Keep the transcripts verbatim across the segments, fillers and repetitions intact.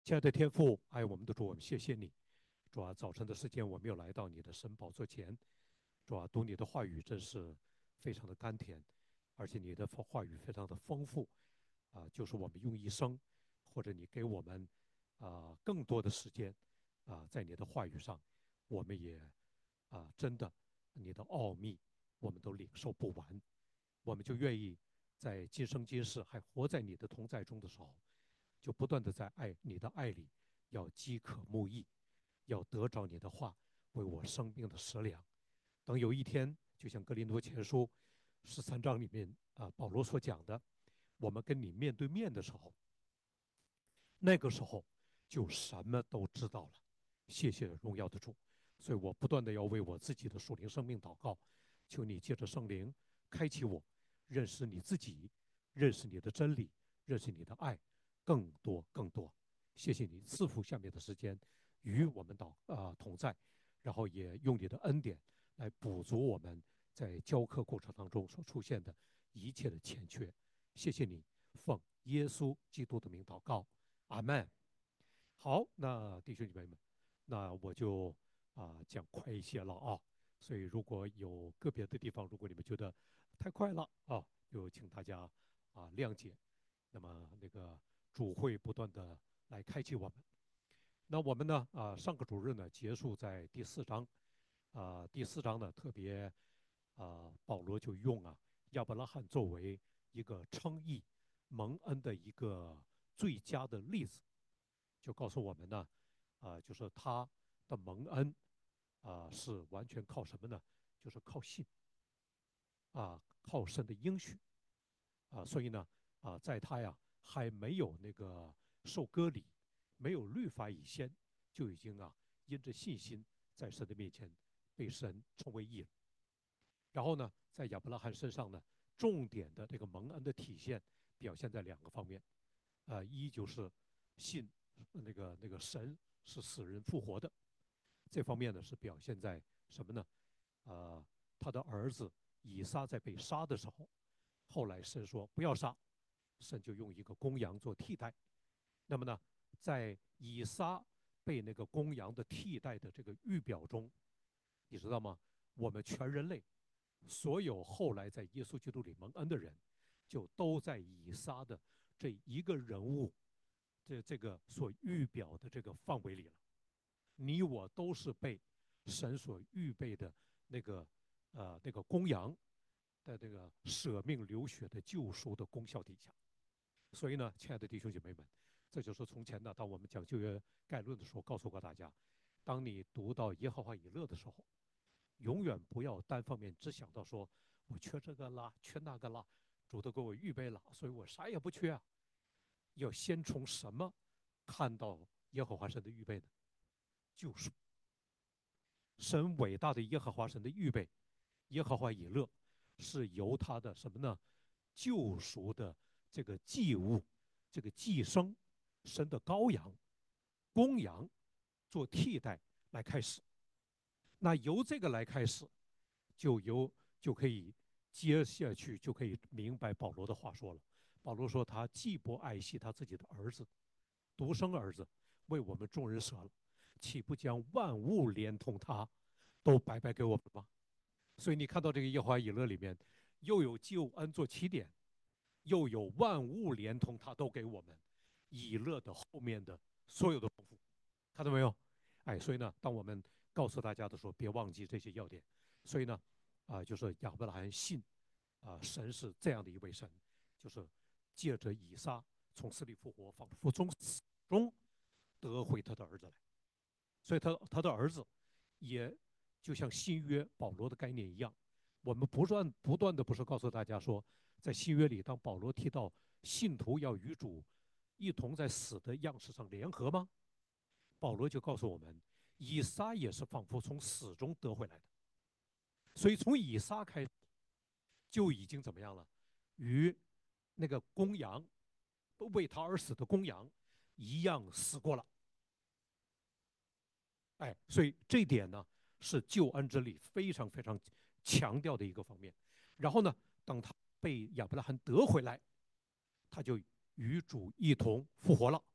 亲爱的天父，爱我们的主，我们谢谢你。主啊，早晨的时间我们又来到你的神宝座前。主啊，读你的话语真是非常的甘甜，而且你的话语非常的丰富。啊，就是我们用一生，或者你给我们啊更多的时间啊，在你的话语上，我们也啊真的你的奥秘我们都领受不完。我们就愿意在今生今世还活在你的同在中的时候，就不断的在爱你的爱里，要饥渴慕义，要得着你的话为我生命的食粮。等有一天，就像格林多前书十三章里面啊保罗所讲的，我们跟你面对面的时候，那个时候就什么都知道了。谢谢荣耀的主。所以我不断的要为我自己的属灵生命祷告，求你借着圣灵开启我，认识你自己，认识你的真理，认识你的爱，更多更多。谢谢你赐福下面的时间与我们祷啊、呃同在，然后也用你的恩典来补足我们在教课过程当中所出现的一切的欠缺。谢谢你，奉耶稣基督的名祷告，阿门。好，那弟兄姐妹们，那我就啊、讲快一些了啊。所以如果有个别的地方，如果你们觉得太快了啊，就请大家啊谅解。那么那个主会不断的来开启我们。那我们呢啊上个主日呢结束在第四章。啊第四章呢特别啊保罗就用啊亚伯拉罕作为一个称义蒙恩的一个最佳的例子，就告诉我们呢，啊、就是他的蒙恩啊、是完全靠什么呢？就是靠信啊、靠神的应许啊、所以呢啊、在他呀还没有那个受割礼，没有律法以先，就已经啊因着信心在神的面前被神称为义了。然后呢，在亚伯拉罕身上呢，重点的这个蒙恩的体现表现在两个方面。呃，一就是信那个那个神是死人复活的，这方面呢是表现在什么呢？呃，他的儿子以撒在被杀的时候，后来神说不要杀，神就用一个公羊做替代。那么呢，在以撒被那个公羊的替代的这个预表中，你知道吗？我们全人类所有后来在耶稣基督里蒙恩的人，就都在以撒的这一个人物这这个所预表的这个范围里了。你我都是被神所预备的那个呃那个公羊的这个舍命流血的救赎的功效底下。所以呢，亲爱的弟兄姐妹们，这就是从前呢，当我们讲旧约概论的时候，告诉过大家，当你读到耶和华以勒的时候，永远不要单方面只想到说我缺这个啦，缺那个啦，主都给我预备了，所以我啥也不缺啊。要先从什么看到耶和华神的预备呢？救赎。神伟大的耶和华神的预备，耶和华以勒是由他的什么呢？救赎的这个祭物，这个祭牲，神的羔羊、公羊做替代来开始。那由这个来开始，就由就可以接下去就可以明白保罗的话说了。保罗说他既不爱惜他自己的儿子，独生儿子，为我们众人舍了，岂不将万物连同他都白白给我们吗？所以你看到这个耶和华以勒里面，又有救恩做起点，又有万物连同他都给我们，以勒的后面的所有的丰富，看到没有？哎，所以呢，当我们告诉大家的时候，别忘记这些要点。所以呢，啊、呃就是亚伯拉罕信啊、呃神是这样的一位神，就是借着以撒从死里复活，仿佛从死中得回他的儿子来。所以他他的儿子也就像新约保罗的概念一样，我们不断不断的不是告诉大家说，在新约里，当保罗提到信徒要与主一同在死的样式上联合吗？保罗就告诉我们，以撒也是仿佛从死中得回来的。所以从以撒开始就已经怎么样了？与那个公羊为他而死的公羊一样死过了。哎，所以这一点呢是救恩之力非常非常强调的一个方面。然后呢，等他被亚伯拉罕得回来，他就与主一同复活了。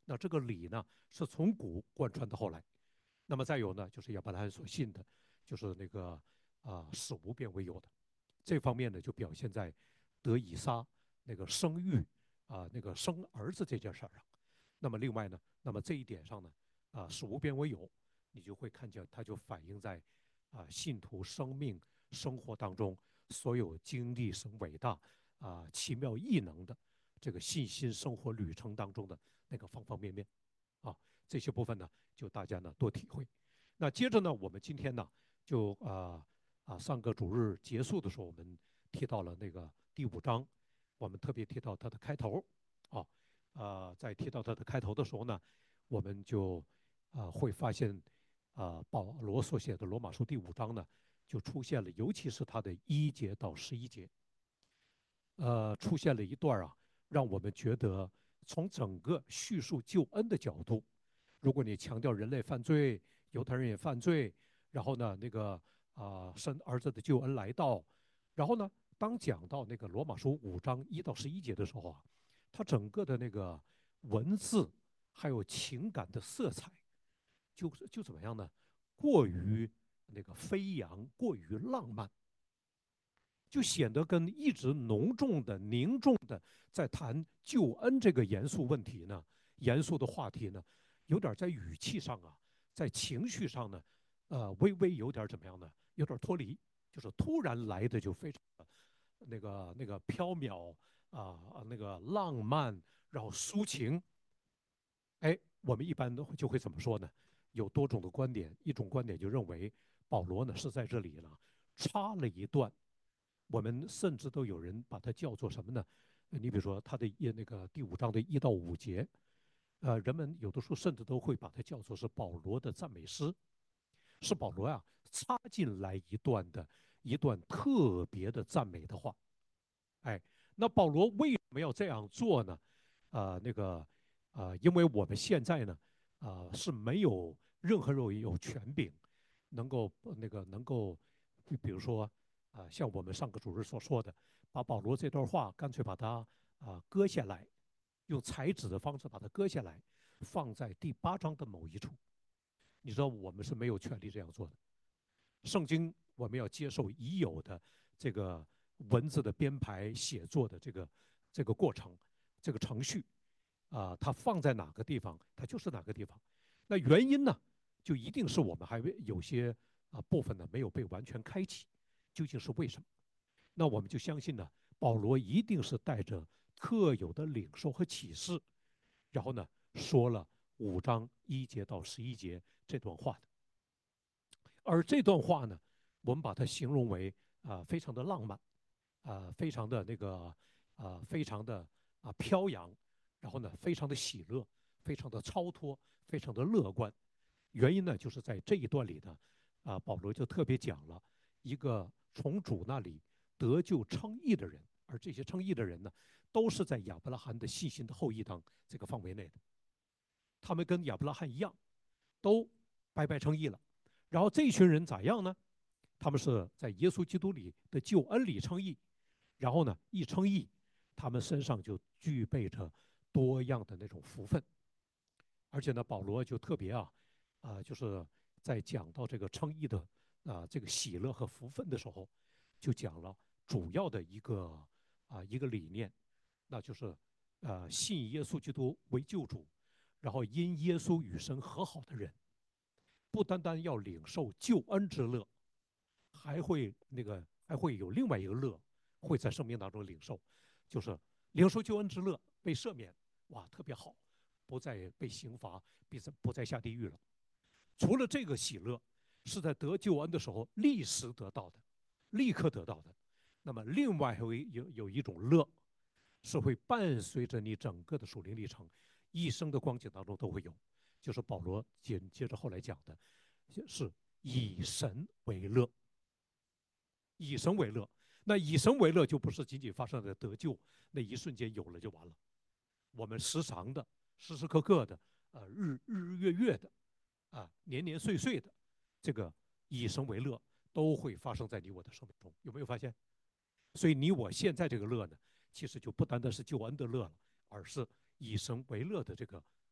那这个理呢，是从古贯穿到后来。那么再有呢，就是亚伯拉罕所信的，就是那个啊使无变为有的。这方面呢，就表现在得以撒那个生育啊那个生儿子这件事儿上。那么另外呢，那么这一点上呢，啊使无变为有，你就会看见它就反映在啊信徒生命生活当中所有经历神伟大啊奇妙异能的这个信心生活旅程当中的那个方方面面啊这些部分呢，就大家呢多体会。那接着呢，我们今天呢就啊啊上个主日结束的时候，我们提到了那个第五章，我们特别提到它的开头啊。呃，在提到它的开头的时候呢，我们就呃会发现，呃，保罗所写的罗马书第五章呢，就出现了，尤其是它的一节到十一节，呃，出现了一段啊，让我们觉得从整个叙述救恩的角度，如果你强调人类犯罪，犹太人也犯罪，然后呢，那个啊、呃，生儿子的救恩来到，然后呢，当讲到那个罗马书五章一到十一节的时候啊，它整个的那个文字还有情感的色彩，就就怎么样呢？过于那个飞扬，过于浪漫。就显得跟一直浓重的、凝重的在谈救恩这个严肃问题呢、严肃的话题呢，有点在语气上啊，在情绪上呢，呃，微微有点怎么样呢？有点脱离，就是突然来的就非常的那个那个飘渺啊、呃，那个浪漫，然后抒情。哎，我们一般都就会怎么说呢？有多种的观点，一种观点就认为保罗呢是在这里呢插了一段。我们甚至都有人把它叫做什么呢？你比如说他的一那个第五章的一到五节，呃，人们有的时候甚至都会把它叫做是保罗的赞美诗，是保罗啊插进来一段的一段特别的赞美的话。哎，那保罗为什么要这样做呢？呃，那个呃，因为我们现在呢，呃，是没有任何人有权柄能够那个能够，比如说啊、呃，像我们上个主日所说的，把保罗这段话干脆把它啊、呃割下来，用裁纸的方式把它割下来，放在第八章的某一处。你知道我们是没有权利这样做的。圣经我们要接受已有的这个文字的编排、写作的这个这个过程、这个程序啊、呃它放在哪个地方，它就是哪个地方。那原因呢，就一定是我们还有些啊、呃部分呢没有被完全开启，究竟是为什么？那我们就相信呢，保罗一定是带着特有的领受和启示，然后呢说了五章一节到十一节这段话的。而这段话呢，我们把它形容为啊、呃非常的浪漫，啊、呃非常的那个啊、呃非常的啊、呃飘扬，然后呢非常的喜乐，非常的超脱，非常的乐观。原因呢就是在这一段里呢，啊、呃、保罗就特别讲了一个从主那里得救称义的人，而这些称义的人呢，都是在亚伯拉罕的信心的后裔当这个范围内的，他们跟亚伯拉罕一样，都白白称义了。然后这群人咋样呢？他们是在耶稣基督里的救恩里称义，然后呢，一称义，他们身上就具备着多样的那种福分。而且呢，保罗就特别啊，啊、呃就是在讲到这个称义的啊、呃这个喜乐和福分的时候，就讲了主要的一个啊、呃一个理念，那就是呃信耶稣基督为救主，然后因耶稣与神和好的人，不单单要领受救恩之乐，还会那个还会有另外一个乐，会在生命当中领受，就是领受救恩之乐，被赦免，哇，特别好，不再被刑罚，不再不再下地狱了。除了这个喜乐是在得救恩的时候立时得到的，立刻得到的，那么另外还有有有一种乐，是会伴随着你整个的属灵历程，一生的光景当中都会有，就是保罗紧接着后来讲的，是以神为乐。以神为乐。那以神为乐就不是仅仅发生在得救那一瞬间有了就完了，我们时常的、时时刻刻的、呃日日日月月的、啊年年岁岁的，这个以神为乐都会发生在你我的生命中，有没有发现？所以你我现在这个乐呢，其实就不单单是救恩的乐了，而是以神为乐的这个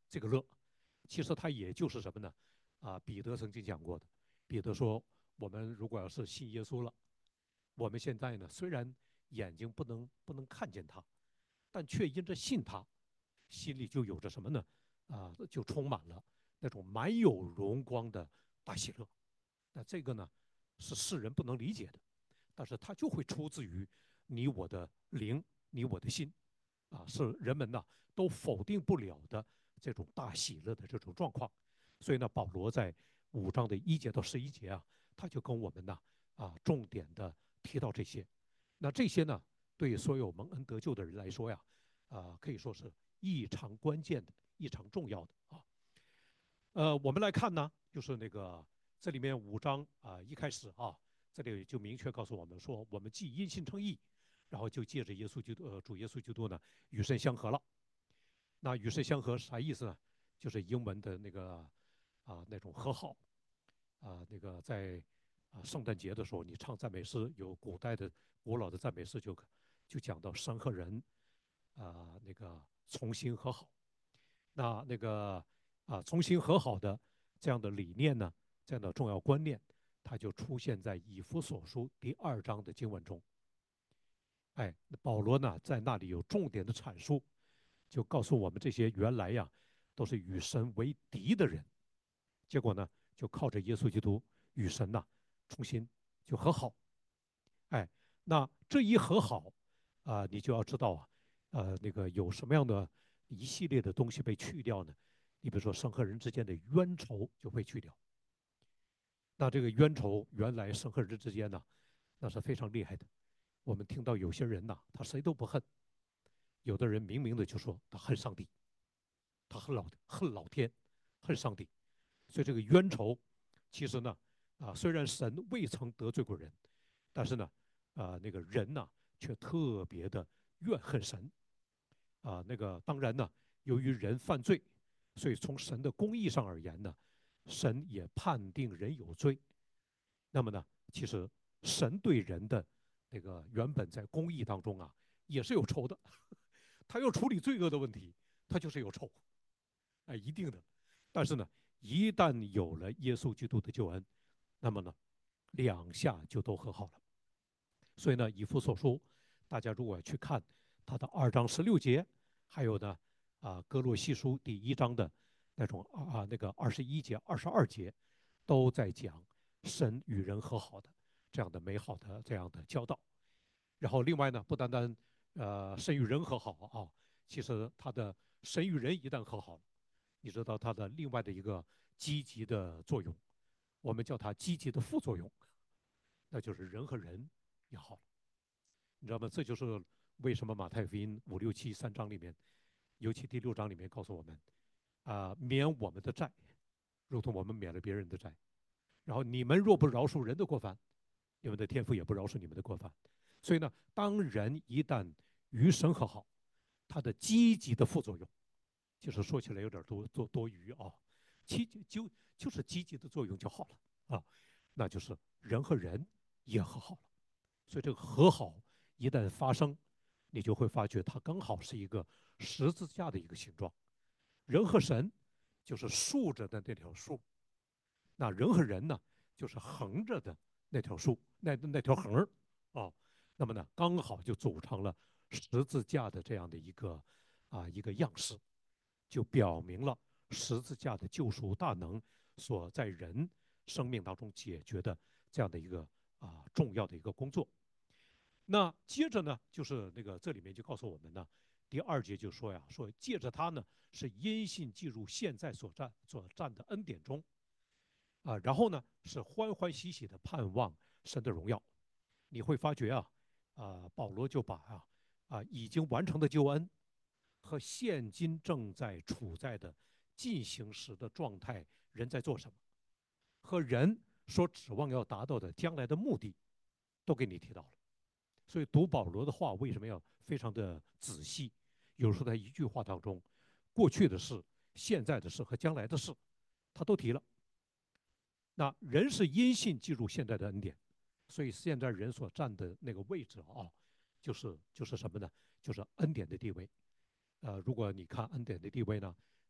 这个乐，其实它也就是什么呢？啊，彼得曾经讲过的，彼得说，我们如果要是信耶稣了，我们现在呢虽然眼睛不能不能看见他，但却因着信他，心里就有着什么呢？啊，就充满了那种满有荣光的大喜乐。那这个呢，是世人不能理解的，但是它就会出自于你我的灵，你我的心，啊，是人们呢都否定不了的这种大喜乐的这种状况。所以呢，保罗在五章的一节到十一节啊，他就跟我们呢啊重点的提到这些。那这些呢，对所有蒙恩得救的人来说呀，啊，可以说是异常关键的、异常重要的啊。呃，我们来看呢，就是那个这里面五章啊，一开始啊，这里就明确告诉我们说，我们既因信称义，然后就借着耶稣基督，呃，主耶稣基督呢，与神相合了。那与神相合啥意思呢？就是英文的那个啊那种和好啊，那个在啊圣诞节的时候，你唱赞美诗，有古代的古老的赞美诗就就讲到神和人啊那个重新和好。那那个啊重新和好的这样的理念呢，这样的重要观念，它就出现在以弗所书第二章的经文中。哎，保罗呢在那里有重点的阐述，就告诉我们这些原来呀都是与神为敌的人，结果呢就靠着耶稣基督与神呐重新就和好。哎，那这一和好啊、呃你就要知道啊，呃，那个有什么样的一系列的东西被去掉呢？你比如说神和人之间的冤仇就被去掉。那这个冤仇原来神和人之间呢，那是非常厉害的。我们听到有些人呐，他谁都不恨，有的人明明的就说他恨上帝，他恨老恨老天，恨上帝。所以这个冤仇，其实呢，啊，虽然神未曾得罪过人，但是呢，啊，那个人呢，却特别的怨恨神。啊，那个当然呢，由于人犯罪，所以从神的公义上而言呢，神也判定人有罪。那么呢，其实神对人的那个原本在公义当中啊，也是有仇的。他要处理罪恶的问题，他就是有仇，哎，一定的。但是呢，一旦有了耶稣基督的救恩，那么呢，两下就都和好了。所以呢，以弗所书，大家如果去看他的二章十六节，还有呢啊哥罗西书第一章的那种啊那个二十一节、二十二节，都在讲神与人和好的这样的美好的这样的教导。然后另外呢，不单单呃神与人和好啊，其实他的神与人一旦和好了，你知道它的另外的一个积极的作用，我们叫它积极的副作用，那就是人和人也好了。你知道吗？这就是为什么马太福音五六七三章里面，尤其第六章里面告诉我们，啊、呃免我们的债，如同我们免了别人的债。然后你们若不饶恕人的过犯，你们的天父也不饶恕你们的过犯。所以呢，当人一旦与神和好，它的积极的副作用，就是说起来有点多多多余啊，其就就是积极的作用就好了啊，那就是人和人也和好了。所以这个和好一旦发生，你就会发觉它刚好是一个十字架的一个形状。人和神就是竖着的那条竖，那人和人呢就是横着的那条竖，那那条横儿啊。那么呢，刚好就组成了十字架的这样的一个啊一个样式，就表明了十字架的救赎大能所在人生命当中解决的这样的一个啊重要的一个工作。那接着呢，就是那个这里面就告诉我们呢，第二节就说呀，说借着他呢是因信进入现在所占所占的恩典中啊，然后呢是欢欢喜喜的盼望神的荣耀。你会发觉啊，啊保罗就把啊啊已经完成的救恩和现今正在处在的进行时的状态，人在做什么，和人所指望要达到的将来的目的，都给你提到了。所以读保罗的话为什么要非常的仔细？有时候在一句话当中，过去的事、现在的事和将来的事，他都提了。那人是因信进入现在的恩典，所以现在人所站的那个位置啊，就是就是什么呢？就是恩典的地位。呃，如果你看恩典的地位呢，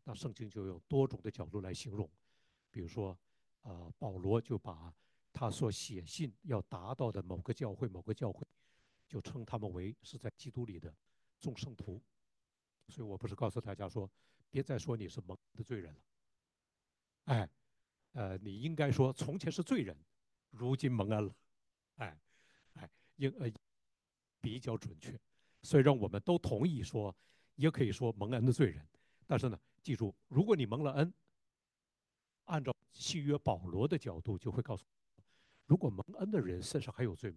那圣经就用多种的角度来形容，比如说，呃，保罗就把他所写信要达到的某个教会、某个教会，就称他们为是在基督里的众圣徒。所以我不是告诉大家说，别再说你是蒙的罪人了，哎，呃，你应该说从前是罪人，如今蒙恩了，哎，哎，应呃比较准确。虽然我们都同意说，也可以说蒙恩的罪人，但是呢，记住，如果你蒙了恩，按照新约保罗的角度，就会告诉，如果蒙恩的人身上还有罪没？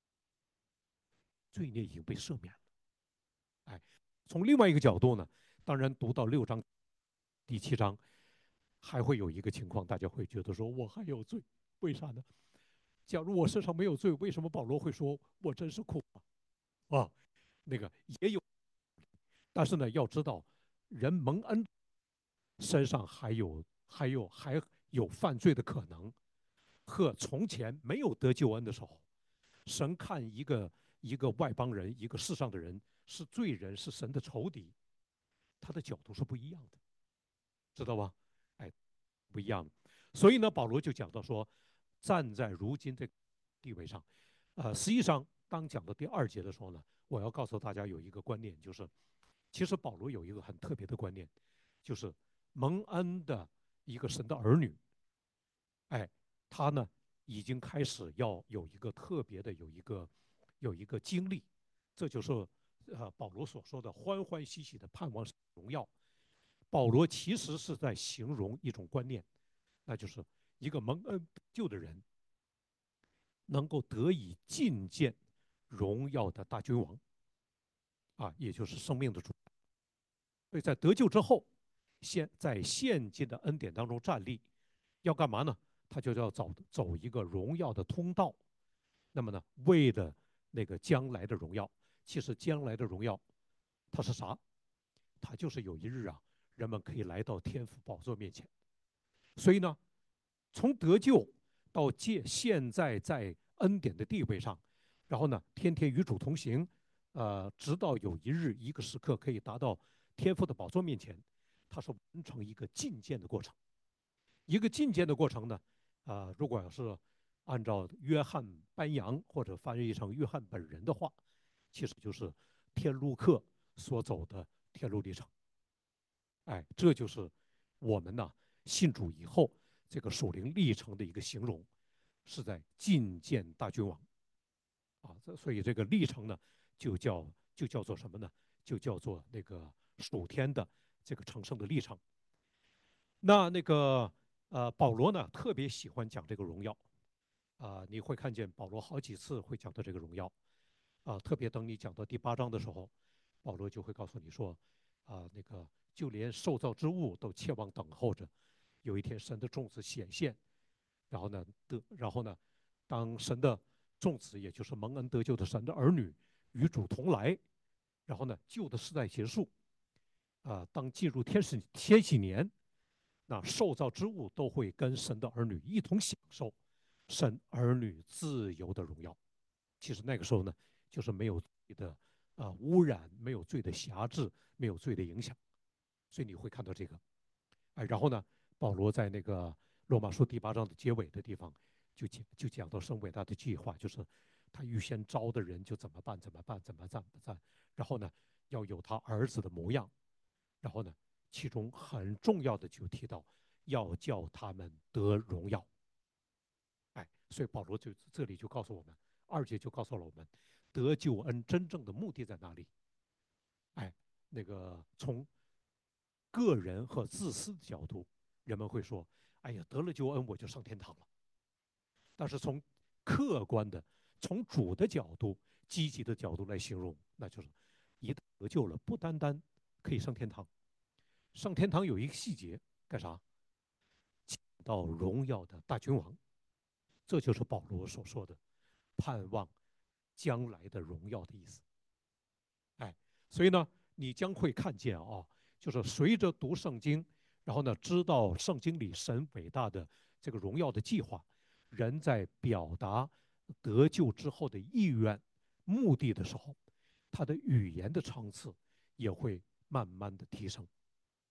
罪孽已经被赦免了。哎，从另外一个角度呢，当然读到六章、第七章，还会有一个情况，大家会觉得说我还有罪，为啥呢？假如我身上没有罪，为什么保罗会说我真是苦啊？啊，那个也有，但是呢，要知道，人蒙恩身上还有还有还有犯罪的可能，和从前没有得救恩的时候，神看一个一个外邦人，一个世上的人是罪人，是神的仇敌，他的角度是不一样的，知道吧？哎，不一样。所以呢，保罗就讲到说，站在如今这个地位上，呃，实际上当讲到第二节的时候呢，我要告诉大家有一个观念，就是其实保罗有一个很特别的观念，就是蒙恩的一个神的儿女，哎，他呢已经开始要有一个特别的有一个有一个经历，这就是呃保罗所说的欢欢喜喜的盼望荣耀。保罗其实是在形容一种观念，那就是一个蒙恩得救的人能够得以觐见荣耀的大君王啊，也就是生命的主。所以在得救之后，现在现今的恩典当中站立，要干嘛呢？他就要走走一个荣耀的通道。那么呢，为了那个将来的荣耀，其实将来的荣耀，它是啥？它就是有一日啊，人们可以来到天父宝座面前。所以呢，从得救到借现在在恩典的地位上，然后呢，天天与主同行，呃，直到有一日一个时刻可以达到天父的宝座面前，它是完成一个进谏的过程。一个进谏的过程呢，啊、呃如果要是按照约翰班扬或者翻译成约翰本人的话，其实就是天路客所走的天路历程。哎，这就是我们呢信主以后这个属灵历程的一个形容，是在觐见大君王啊。这所以这个历程呢，就叫就叫做什么呢？就叫做那个属天的这个成圣的历程。那那个呃，保罗呢特别喜欢讲这个荣耀啊、你会看见保罗好几次会讲到这个荣耀啊、特别等你讲到第八章的时候，保罗就会告诉你说啊、那个就连受造之物都切望等候着有一天神的众子显现，然后呢得，然后呢，当神的众子，也就是蒙恩得救的神的儿女与主同来，然后呢，旧的世代结束，啊、当进入天使千禧年，那受造之物都会跟神的儿女一同享受神儿女自由的荣耀。其实那个时候呢，就是没有罪的啊、呃污染，没有罪的辖制，没有罪的影响，所以你会看到这个。哎，然后呢，保罗在那个罗马书第八章的结尾的地方，就讲就讲到神伟大的计划，就是他预先招的人就怎么办怎么办怎么办怎么办，然后呢要有他儿子的模样，然后呢其中很重要的就提到要叫他们得荣耀。哎，所以保罗就这里就告诉我们，二节就告诉了我们，得救恩真正的目的在哪里？哎，那个从个人和自私的角度，人们会说：“哎呀，得了救恩我就上天堂了。”但是从客观的、从主的角度、积极的角度来形容，那就是一旦得救了，不单单可以上天堂，上天堂有一个细节，干啥？见到荣耀的大君王，这就是保罗所说的盼望将来的荣耀的意思。哎，所以呢，你将会看见啊，就是随着读圣经，然后呢，知道圣经里神伟大的这个荣耀的计划，人在表达得救之后的意愿、目的的时候，他的语言的层次也会慢慢的提升。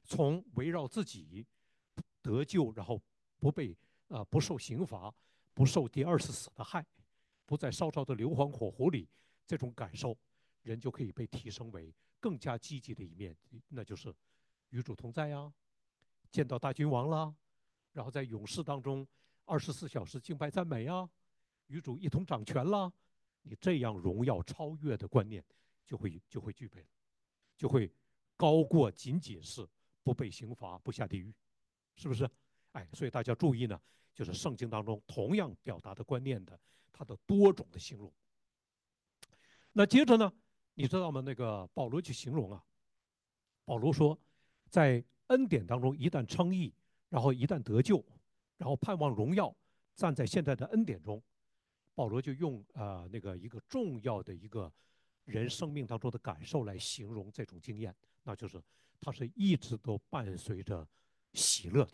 从围绕自己得救，然后不被啊、呃、不受刑罚，不受第二次死的害，不在烧烧的硫磺火湖里，这种感受，人就可以被提升为更加积极的一面，那就是与主同在呀，见到大君王啦，然后在勇士当中二十四小时敬拜赞美啊，与主一同掌权啦，你这样荣耀超越的观念就会就会具备了，就会高过仅仅是不被刑罚、不下地狱，是不是？哎，所以大家注意呢，就是圣经当中同样表达的观念的它的多种的形容。那接着呢，你知道吗？那个保罗去形容啊，保罗说，在恩典当中，一旦称义，然后一旦得救，然后盼望荣耀，站在现在的恩典中，保罗就用呃那个一个重要的一个人生命当中的感受来形容这种经验，那就是他是一直都伴随着喜乐的。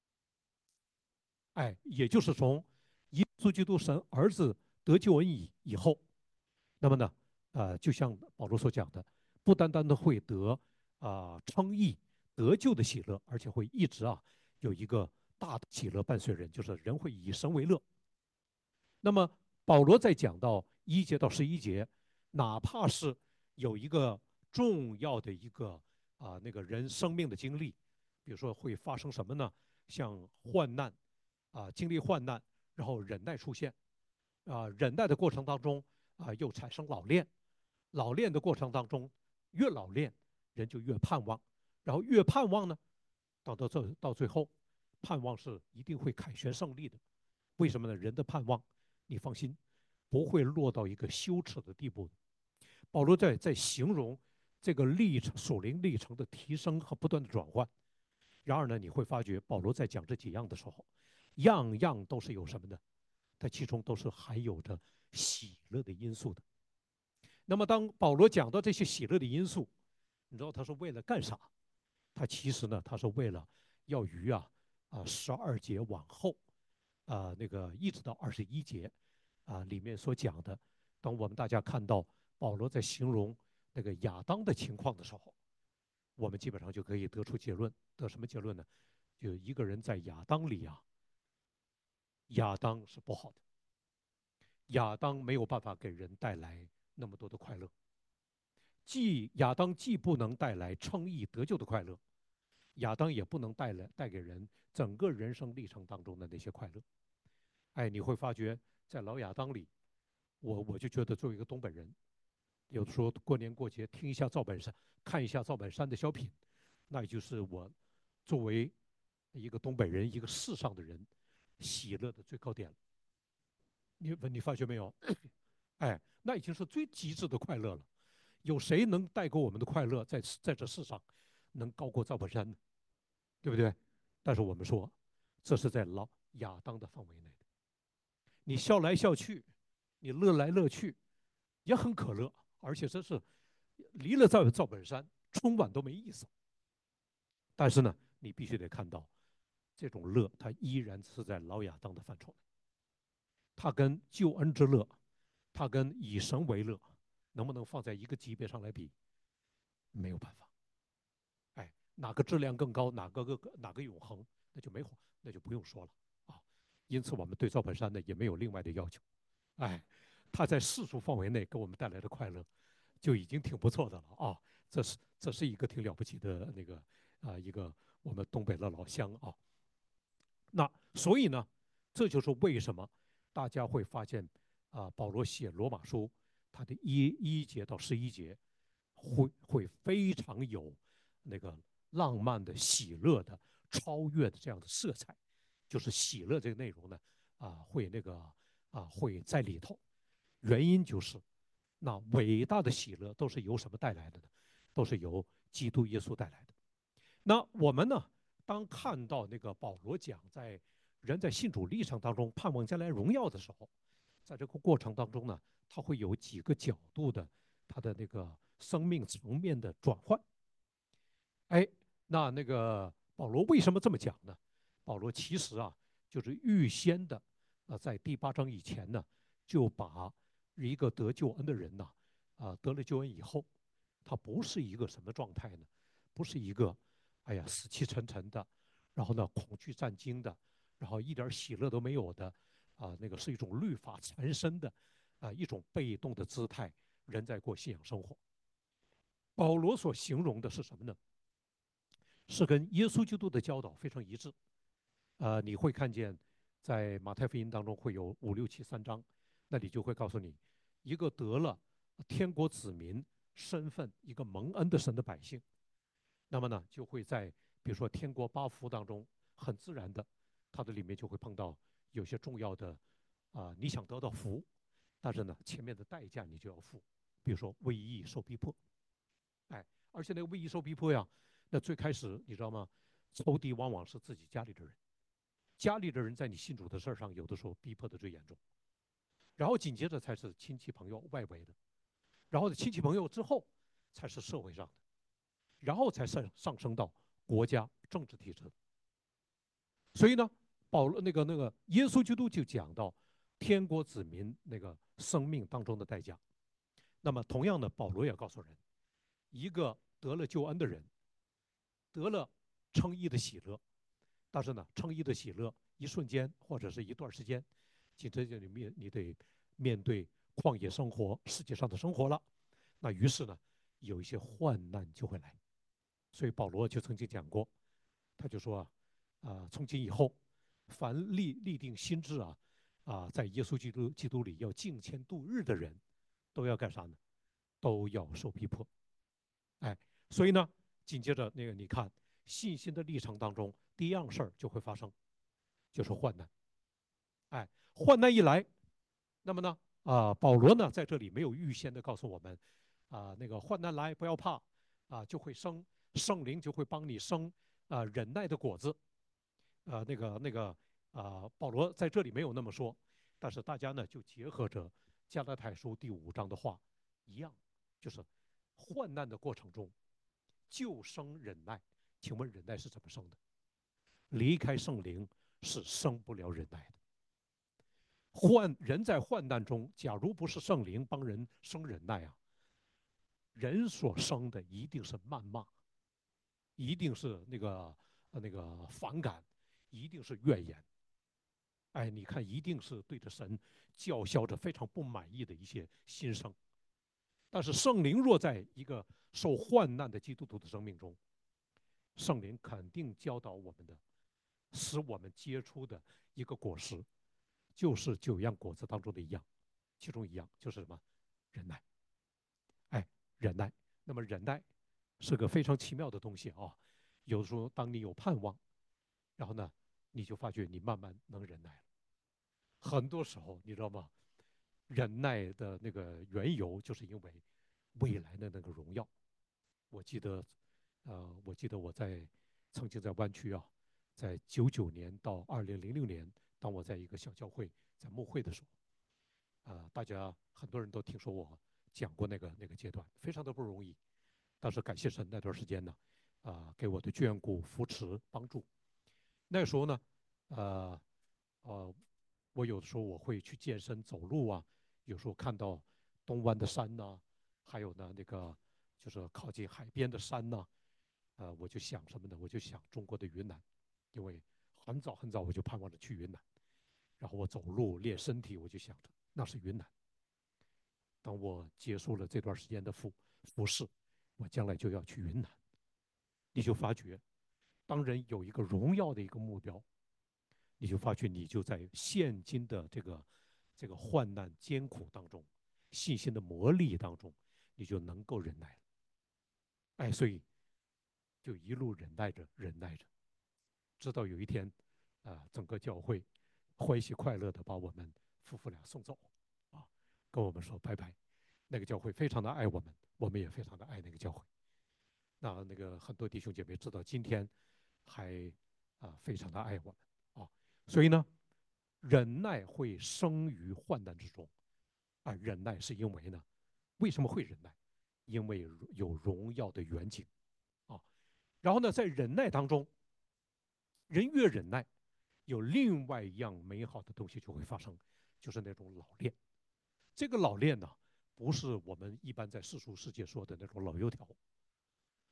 哎，也就是从耶稣基督神儿子得救恩以以后，那么呢，呃，就像保罗所讲的，不单单的会得啊、呃、称义得救的喜乐，而且会一直啊有一个大的喜乐伴随人，就是人会以神为乐。那么保罗在讲到一节到十一节，哪怕是有一个重要的一个啊、呃、那个人生命的经历，比如说会发生什么呢？像患难啊、呃，经历患难，然后忍耐出现啊、呃，忍耐的过程当中啊、呃，又产生老练，老练的过程当中，越老练人就越盼望，然后越盼望呢，到到最到最后，盼望是一定会凯旋胜利的。为什么呢？人的盼望，你放心，不会落到一个羞耻的地步。保罗在在形容这个历程属灵历程的提升和不断的转换。然而呢，你会发觉保罗在讲这几样的时候，样样都是有什么呢？它其中都是含有着喜乐的因素的。那么当保罗讲到这些喜乐的因素，你知道他是为了干啥？他其实呢，他是为了要于啊啊十二节往后啊那个一直到二十一节啊里面所讲的，当我们大家看到保罗在形容那个亚当的情况的时候，我们基本上就可以得出结论。得什么结论呢？就一个人在亚当里啊，亚当是不好的，亚当没有办法给人带来那么多的快乐。既亚当既不能带来称义得救的快乐，亚当也不能带来带给人整个人生历程当中的那些快乐。哎，你会发觉在老亚当里，我我就觉得作为一个东北人，有的时候过年过节听一下赵本山，看一下赵本山的小品，那也就是我作为一个东北人，一个世上的人，喜乐的最高点了。你你发觉没有？哎，那已经是最极致的快乐了。有谁能带给我们的快乐在在这世上能高过赵本山呢？对不对？但是我们说，这是在老亚当的范围内的。你笑来笑去，你乐来乐去，也很可乐，而且这是离了赵赵本山，春晚都没意思。但是呢，你必须得看到，这种乐，它依然是在老亚当的范畴内。它跟救恩之乐，它跟以神为乐，能不能放在一个级别上来比？没有办法。哎，哪个质量更高，哪个个哪个永恒，那就没那就不用说了啊。因此，我们对赵本山呢也没有另外的要求。哎，他在世俗范围内给我们带来的快乐，就已经挺不错的了啊。这是这是一个挺了不起的那个啊、呃、一个我们东北的老乡啊。那所以呢，这就是为什么大家会发现啊、呃，保罗写罗马书，他的一一节到十一节会会非常有那个浪漫的、喜乐的、超越的这样的色彩，就是喜乐这个内容呢啊、呃、会那个啊、呃、会在里头。原因就是那伟大的喜乐都是由什么带来的呢？都是由基督耶稣带来的。那我们呢，当看到那个保罗讲在人在信主历程当中盼望将来荣耀的时候，在这个过程当中呢，他会有几个角度的他的那个生命层面的转换。哎，那那个保罗为什么这么讲呢？保罗其实啊，就是预先的，啊，在第八章以前呢，就把一个得救恩的人呐，啊，得了救恩以后，他不是一个什么状态呢？不是一个哎呀死气沉沉的，然后呢恐惧战惊的，然后一点喜乐都没有的，啊、那个是一种律法缠身的，啊、一种被动的姿态，人在过信仰生活。保罗所形容的是什么呢？是跟耶稣基督的教导非常一致。呃，你会看见在马太福音当中会有五六七三章，那里就会告诉你，一个得了天国子民身份，一个蒙恩的神的百姓，那么呢，就会在比如说天国八福当中，很自然的，它的里面就会碰到有些重要的啊、呃你想得到福，但是呢，前面的代价你就要付，比如说为义受逼迫，哎，而且那个为义受逼迫呀，那最开始你知道吗？仇敌往往是自己家里的人，家里的人在你信主的事儿上，有的时候逼迫的最严重，然后紧接着才是亲戚朋友外围的，然后亲戚朋友之后才是社会上的，然后才上上升到国家政治体制。所以呢，保罗那个那个耶稣基督就讲到天国子民那个生命当中的代价。那么同样的，保罗也告诉人，一个得了救恩的人，得了称义的喜乐，但是呢，称义的喜乐一瞬间或者是一段时间，紧接着你面你得面对旷野生活、世界上的生活了。那于是呢，有一些患难就会来。所以保罗就曾经讲过，他就说啊，啊、从今以后，凡立立定心志啊，啊、在耶稣基督基督里要敬虔度日的人，都要干啥呢？都要受逼迫。哎，所以呢，紧接着那个你看，信心的历程当中，第一样事儿就会发生，就是患难。哎，患难一来，那么呢，啊、保罗呢在这里没有预先的告诉我们，啊、那个患难来不要怕，啊、就会生圣灵就会帮你生啊、忍耐的果子，啊、那个那个啊、保罗在这里没有那么说，但是大家呢就结合着加拉太书第五章的话一样，就是患难的过程中就生忍耐。请问忍耐是怎么生的？离开圣灵是生不了忍耐的。患人在患难中，假如不是圣灵帮人生忍耐啊，人所生的一定是谩骂，一定是那个呃那个反感，一定是怨言。哎，你看，一定是对着神叫嚣着非常不满意的一些心声。但是圣灵若在一个受患难的基督徒的生命中，圣灵肯定教导我们的，使我们结出的一个果实，就是九样果子当中的一样，其中一样就是什么？忍耐。哎，忍耐。那么忍耐是个非常奇妙的东西啊。有时候当你有盼望，然后呢，你就发觉你慢慢能忍耐了。很多时候，你知道吗？忍耐的那个缘由，就是因为未来的那个荣耀。我记得，呃，我记得我在曾经在湾区啊，在九九年到二零零六年，当我在一个小教会在牧会的时候，啊、大家很多人都听说我讲过那个那个阶段，非常的不容易。但是感谢神那段时间呢，啊、给我的眷顾、扶持、帮助。那时候呢，呃，呃，我有的时候我会去健身、走路啊，有时候看到东湾的山呐、还有呢那个就是靠近海边的山呐、呃，我就想什么呢？我就想中国的云南，因为很早很早我就盼望着去云南，然后我走路练身体，我就想着那是云南。当我结束了这段时间的服服侍，我将来就要去云南。你就发觉，当人有一个荣耀的一个目标，你就发觉你就在现今的这个这个患难艰苦当中，信心的磨砺当中，你就能够忍耐了。哎，所以就一路忍耐着，忍耐着，直到有一天，啊、整个教会欢喜快乐的把我们夫妇俩送走，啊，跟我们说拜拜。那个教会非常的爱我们，我们也非常的爱那个教会。那那个很多弟兄姐妹知道今天还啊、非常的爱我们啊，所以呢，忍耐会生于患难之中啊。忍耐是因为呢，为什么会忍耐？因为有荣耀的远景啊。然后呢，在忍耐当中，人越忍耐，有另外一样美好的东西就会发生，就是那种老练。这个老练呢，不是我们一般在世俗世界说的那种老油条。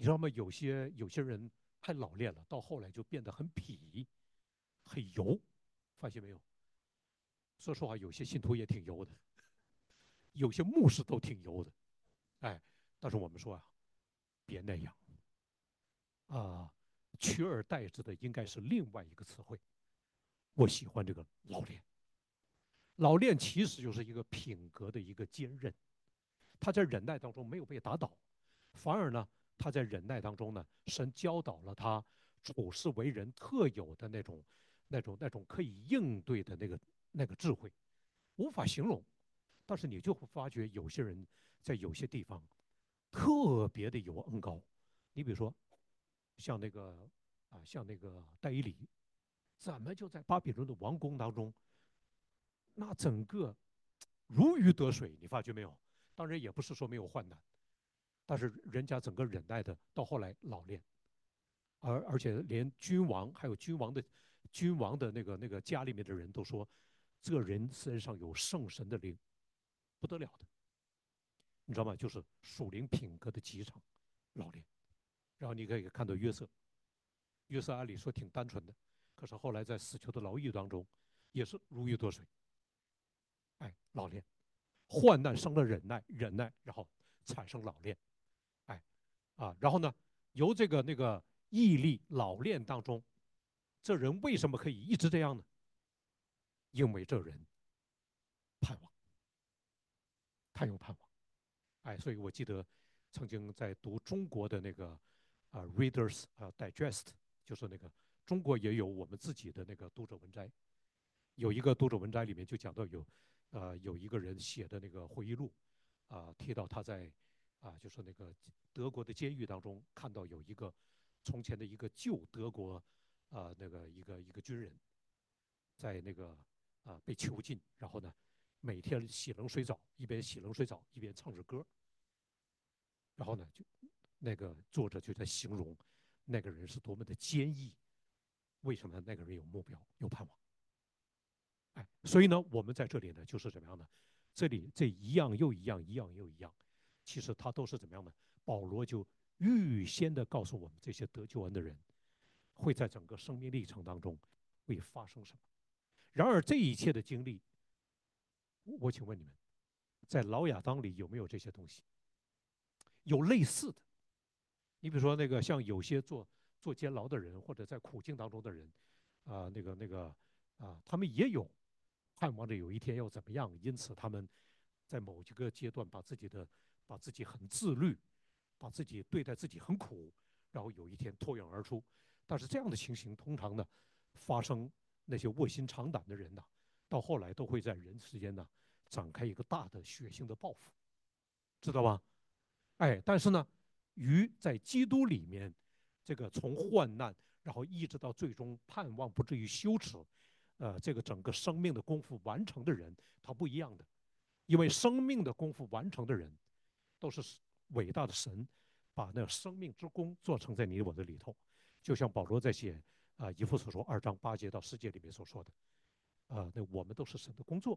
你知道吗？有些有些人太老练了，到后来就变得很痞、很油，发现没有？说实话，有些信徒也挺油的，有些牧师都挺油的，哎，但是我们说啊，别那样啊，取而代之的应该是另外一个词汇。我喜欢这个老练，老练其实就是一个品格的一个坚韧，他在忍耐当中没有被打倒，反而呢，他在忍耐当中呢，神教导了他处世为人特有的那种、那种、那种可以应对的那个那个智慧，无法形容。但是你就会发觉，有些人在有些地方特别的有恩高。你比如说，像那个啊，像那个戴伊里，怎么就在巴比伦的王宫当中，那整个如鱼得水？你发觉没有？当然也不是说没有患难，但是人家整个忍耐的，到后来老练，而而且连君王还有君王的君王的那个那个家里面的人都说，这人身上有圣神的灵，不得了的，你知道吗？就是属灵品格的极长老练。然后你可以看到约瑟，约瑟按理说挺单纯的，可是后来在死囚的牢狱当中，也是如鱼得水，哎，老练，患难生了忍耐，忍耐然后产生老练，哎啊，然后呢，由这个那个毅力老练当中，这人为什么可以一直这样呢？因为这人盼望，他有盼望，哎，所以我记得曾经在读中国的那个啊、呃 Readers 啊、呃 Digest，就是那个中国也有我们自己的那个读者文摘，有一个读者文摘里面就讲到有，呃，有一个人写的那个回忆录，啊、呃提到他在啊、就是那个德国的监狱当中看到有一个从前的一个旧德国啊、呃那个一个一个军人，在那个啊、被囚禁，然后呢每天洗冷水澡，一边洗冷水澡一边唱着歌，然后呢就那个作者就在形容那个人是多么的坚毅，为什么那个人有目标有盼望。哎，所以呢，我们在这里呢，就是怎么样呢？这里这一样又一样，一样又一样，其实它都是怎么样呢？保罗就预先的告诉我们这些得救恩的人，会在整个生命历程当中会发生什么。然而，这一切的经历，我请问你们，在老亚当里有没有这些东西？有类似的。你比如说那个像有些做做监牢的人，或者在苦境当中的人，啊、那个那个啊、他们也有盼望着有一天要怎么样，因此他们在某几个阶段把自己的把自己很自律，把自己对待自己很苦，然后有一天脱颖而出。但是这样的情形通常呢，发生那些卧薪尝胆的人呢，到后来都会在人世间呢展开一个大的血腥的报复，知道吧？哎，但是呢，鱼在基督里面，这个从患难，然后一直到最终盼望不至于羞耻，呃，这个整个生命的功夫完成的人，他不一样的，因为生命的功夫完成的人，都是伟大的神把那生命之功做成在你我的里头，就像保罗在写啊、呃、以弗所说二章八节到十节里面所说的，啊、呃，那我们都是神的工作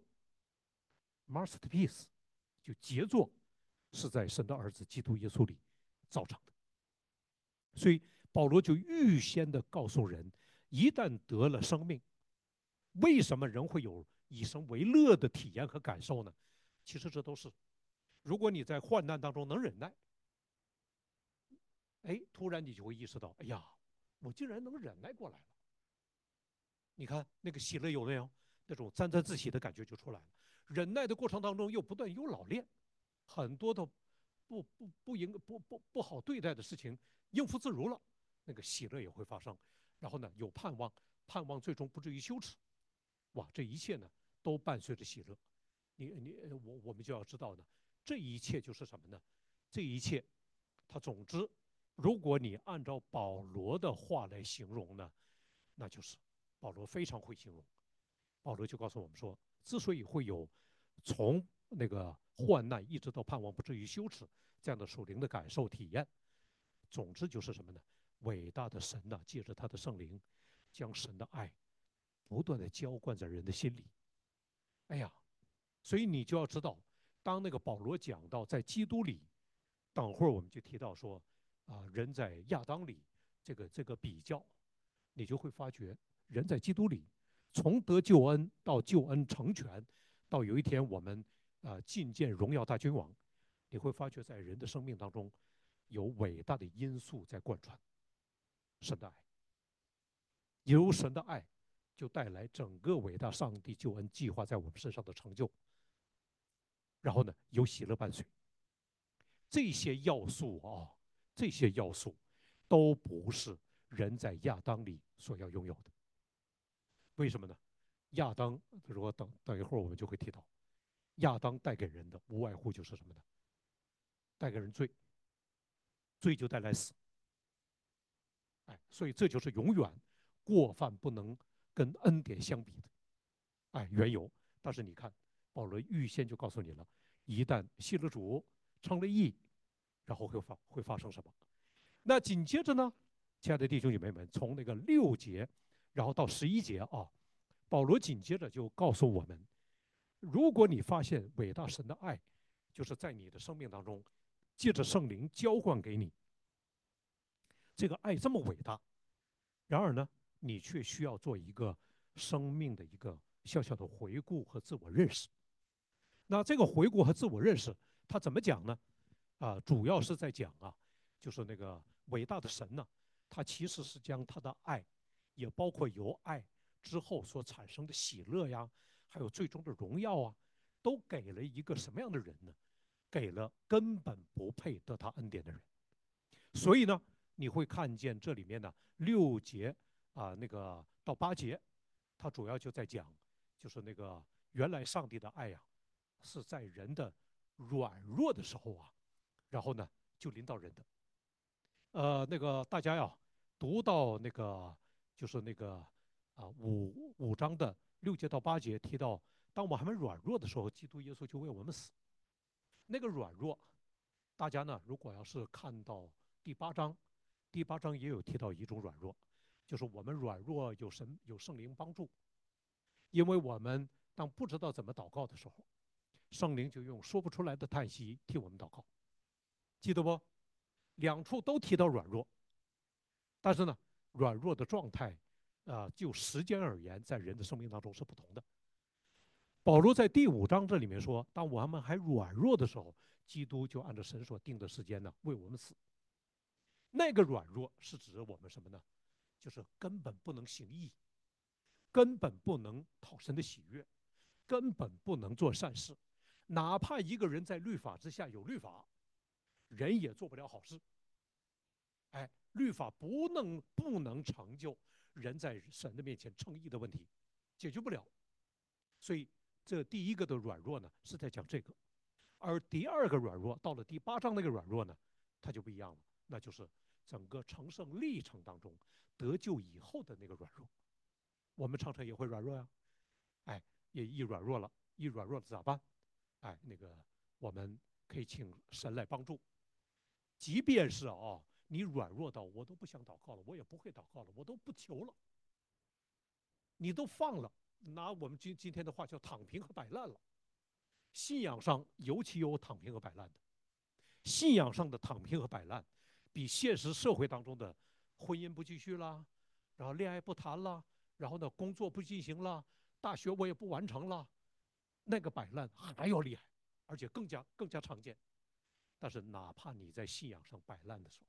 ，masterpiece，就杰作，是在神的儿子基督耶稣里造成的。所以保罗就预先的告诉人，一旦得了生命，为什么人会有以神为乐的体验和感受呢？其实这都是，如果你在患难当中能忍耐，哎，突然你就会意识到，哎呀，我竟然能忍耐过来了。你看那个喜乐有没有？那种沾沾自喜的感觉就出来了。忍耐的过程当中又不断有老练，很多的不不不应不不不好对待的事情应付自如了，那个喜乐也会发生。然后呢，有盼望，盼望最终不至于羞耻。哇，这一切呢都伴随着喜乐。你你我我们就要知道呢，这一切就是什么呢？这一切，它总之，如果你按照保罗的话来形容呢，那就是保罗非常会形容。保罗就告诉我们说，之所以会有从那个患难一直到盼望不至于羞耻这样的属灵的感受体验，总之就是什么呢？伟大的神呐、啊，借着他的圣灵，将神的爱不断的浇灌在人的心里。哎呀，所以你就要知道，当那个保罗讲到在基督里，等会儿我们就提到说， 啊、人在亚当里这个这个比较，你就会发觉人在基督里，从得救恩到救恩成全，到有一天我们啊、呃觐见荣耀大君王，你会发觉在人的生命当中有伟大的因素在贯穿神的爱，由神的爱就带来整个伟大上帝救恩计划在我们身上的成就，然后呢有喜乐伴随。这些要素啊，这些要素都不是人在亚当里所要拥有的。为什么呢？亚当，如果等等一会儿我们就会提到，亚当带给人的无外乎就是什么呢？带给人罪，罪就带来死。哎，所以这就是永远过犯不能跟恩典相比的，哎，缘由。但是你看，保罗预先就告诉你了，一旦信了主，成了义，然后会发会发生什么？那紧接着呢，亲爱的弟兄姐妹们，从那个六节，然后到十一节啊，保罗紧接着就告诉我们，如果你发现伟大神的爱，就是在你的生命当中，借着圣灵浇灌给你，这个爱这么伟大，然而呢，你却需要做一个生命的一个小小的回顾和自我认识。那这个回顾和自我认识，他怎么讲呢？啊，主要是在讲啊，就是那个伟大的神呢，他其实是将他的爱，也包括由爱之后所产生的喜乐呀，还有最终的荣耀啊，都给了一个什么样的人呢？给了根本不配得他恩典的人。所以呢，你会看见这里面呢六节啊，那个到八节，它主要就在讲，就是那个原来上帝的爱呀、是在人的软弱的时候啊，然后呢就临到人的。呃，那个大家呀，读到那个就是那个啊五五章的六节到八节提到，当我们还没软弱的时候，基督耶稣就为我们死。那个软弱，大家呢如果要是看到第八章，第八章也有提到一种软弱，就是我们软弱有神有圣灵帮助，因为我们当不知道怎么祷告的时候，圣灵就用说不出来的叹息替我们祷告，记得不？两处都提到软弱，但是呢，软弱的状态，啊、呃就时间而言，在人的生命当中是不同的。保罗在第五章这里面说，当我们还软弱的时候，基督就按照神所定的时间呢，为我们死。那个软弱是指我们什么呢？就是根本不能行义，根本不能讨神的喜悦，根本不能做善事。哪怕一个人在律法之下有律法，人也做不了好事。哎，律法不能不能成就人在神的面前称义的问题，解决不了。所以这第一个的软弱呢，是在讲这个。而第二个软弱，到了第八章那个软弱呢，它就不一样了，那就是整个成圣历程当中得救以后的那个软弱。我们常常也会软弱呀、啊，哎，也一软弱了，一软弱了咋办？哎，那个我们可以请神来帮助。即便是啊、哦，你软弱到我都不想祷告了，我也不会祷告了，我都不求了，你都放了，拿我们今今天的话叫躺平和摆烂了。信仰上尤其有躺平和摆烂的，信仰上的躺平和摆烂，比现实社会当中的婚姻不继续啦，然后恋爱不谈啦，然后呢工作不进行了，大学我也不完成了，那个摆烂还要厉害，而且更加更加常见。但是哪怕你在信仰上摆烂的时候，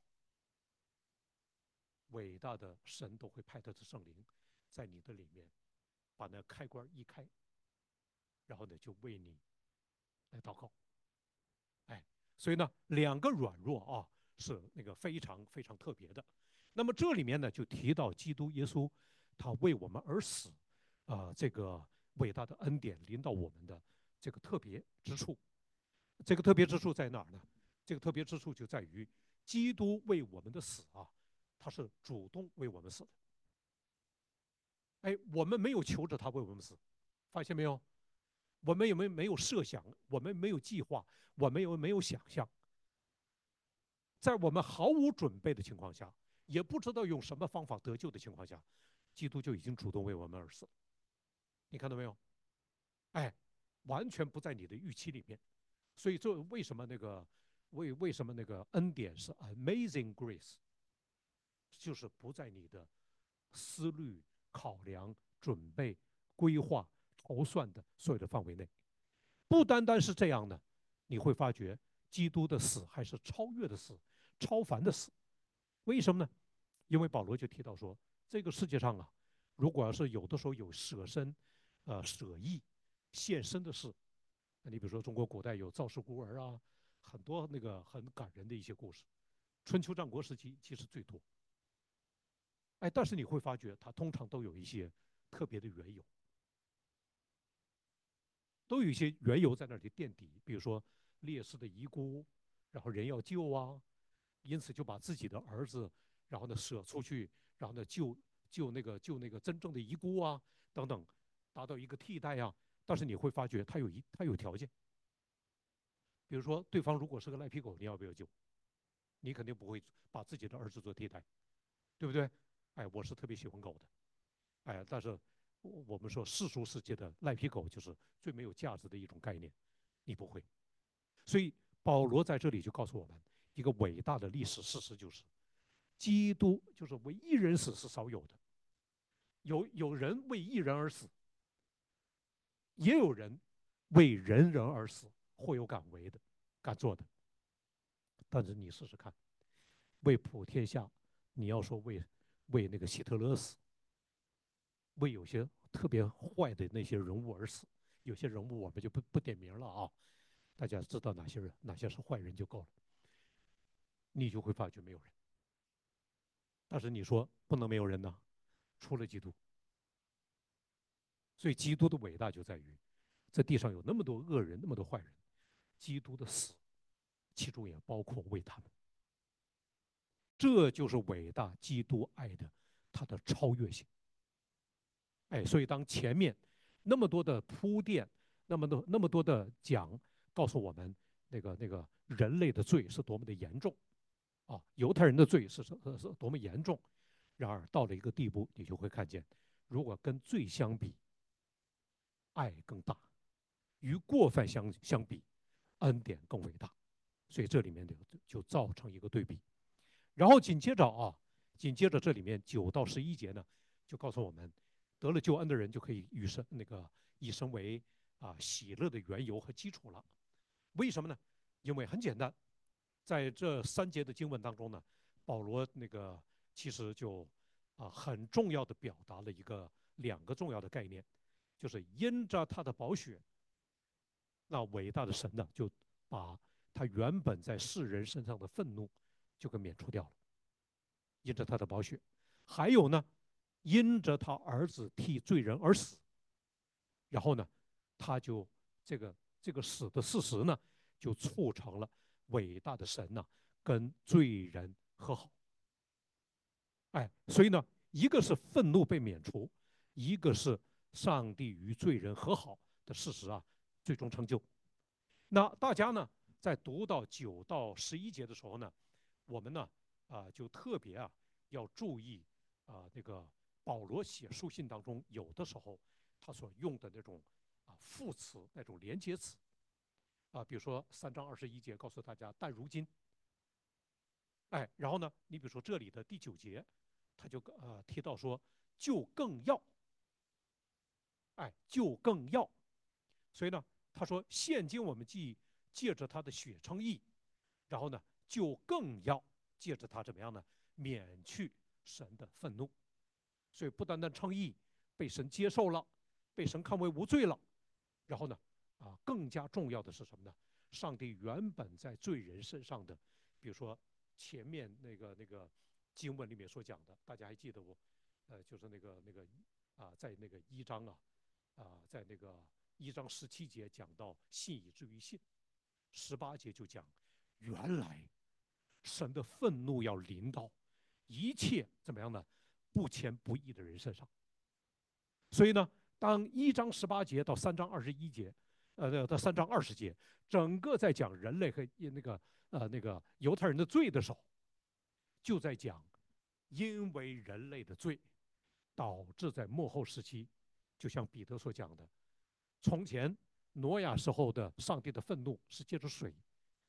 伟大的神都会派他的圣灵在你的里面把那开关一开，然后呢就为你来祷告。哎，所以呢，两个软弱啊是那个非常非常特别的。那么这里面呢就提到基督耶稣他为我们而死，啊、呃，这个伟大的恩典临到我们的这个特别之处。这个特别之处在哪儿呢？这个特别之处就在于基督为我们的死啊，他是主动为我们死的。哎，我们没有求着他为我们死，发现没有？我们有没有没有设想？我们没有计划？我们有没有想象？在我们毫无准备的情况下，也不知道用什么方法得救的情况下，基督就已经主动为我们而死。你看到没有？哎，完全不在你的预期里面。所以这为什么那个为为什么那个恩典是 amazing grace，就是不在你的思虑、考量、准备、规划、筹算的所有的范围内。不单单是这样的，你会发觉基督的死还是超越的死，超凡的死。为什么呢？因为保罗就提到说，这个世界上啊，如果要是有的时候有舍身、呃舍义、献身的事，那你比如说中国古代有赵氏孤儿啊，很多那个很感人的一些故事。春秋战国时期其实最多，哎，但是你会发觉它通常都有一些特别的缘由，都有一些缘由在那里垫底，比如说烈士的遗孤，然后人要救啊，因此就把自己的儿子，然后呢舍出去，然后呢救救那个救那个真正的遗孤啊，等等，达到一个替代啊。但是你会发觉他有一他有条件，比如说对方如果是个赖皮狗，你要不要救？你肯定不会把自己的儿子做替代，对不对？哎，我是特别喜欢狗的，哎，但是我们说世俗世界的赖皮狗就是最没有价值的一种概念，你不会。所以保罗在这里就告诉我们一个伟大的历史事实，就是基督就是为一人死是少有的，有有人为一人而死，也有人为人人而死，或有敢为的，敢做的。但是你试试看，为普天下，你要说为为那个希特勒死，为有些特别坏的那些人物而死，有些人物我们就不不点名了啊，大家知道哪些人哪些是坏人就够了，你就会发觉没有人。但是你说不能没有人呢，除了基督。所以基督的伟大就在于，这地上有那么多恶人，那么多坏人，基督的死，其中也包括为他们。这就是伟大基督爱的它的超越性。哎，所以当前面那么多的铺垫，那么多那么多的讲，告诉我们那个那个人类的罪是多么的严重啊，犹太人的罪是是是多么严重。然而到了一个地步，你就会看见，如果跟罪相比，爱更大；与过犯相相比，恩典更伟大。所以这里面就就造成一个对比。然后紧接着啊，紧接着这里面九到十一节呢，就告诉我们，得了救恩的人就可以与神那个以神为啊喜乐的缘由和基础了。为什么呢？因为很简单，在这三节的经文当中呢，保罗那个其实就啊很重要的表达了一个两个重要的概念，就是因着他的宝血，那伟大的神呢就把他原本在世人身上的愤怒就给免除掉了，因着他的宝血。还有呢，因着他儿子替罪人而死，然后呢，他就这个这个死的事实呢，就促成了伟大的神呢跟罪人和好。哎，所以呢，一个是愤怒被免除，一个是上帝与罪人和好的事实啊，最终成就。那大家呢，在读到九到十一节的时候呢，我们呢啊、呃、就特别啊要注意啊、呃、那个保罗写书信当中有的时候他所用的那种啊副词那种连接词啊，比如说三章二十一节告诉大家，但如今，哎，然后呢，你比如说这里的第九节，他就呃提到说，就更要，哎，就更要，所以呢，他说现今我们既借着他的血称义，然后呢，就更要借着他怎么样呢，免去神的愤怒。所以不单单称义，被神接受了，被神看为无罪了，然后呢，啊，更加重要的是什么呢？上帝原本在罪人身上的，比如说前面那个那个经文里面所讲的，大家还记得不？呃，就是那个那个啊，在那个一章啊，啊，在那个一章十七节讲到信以至于信，十八节就讲原来神的愤怒要临到一切怎么样呢？不虔不义的人身上。所以呢，当一章十八节到三章二十一节，呃，到三章二十节，整个在讲人类和那个呃那个犹太人的罪的时候，就在讲，因为人类的罪，导致在末后时期，就像彼得所讲的，从前挪亚时候的上帝的愤怒是借着水，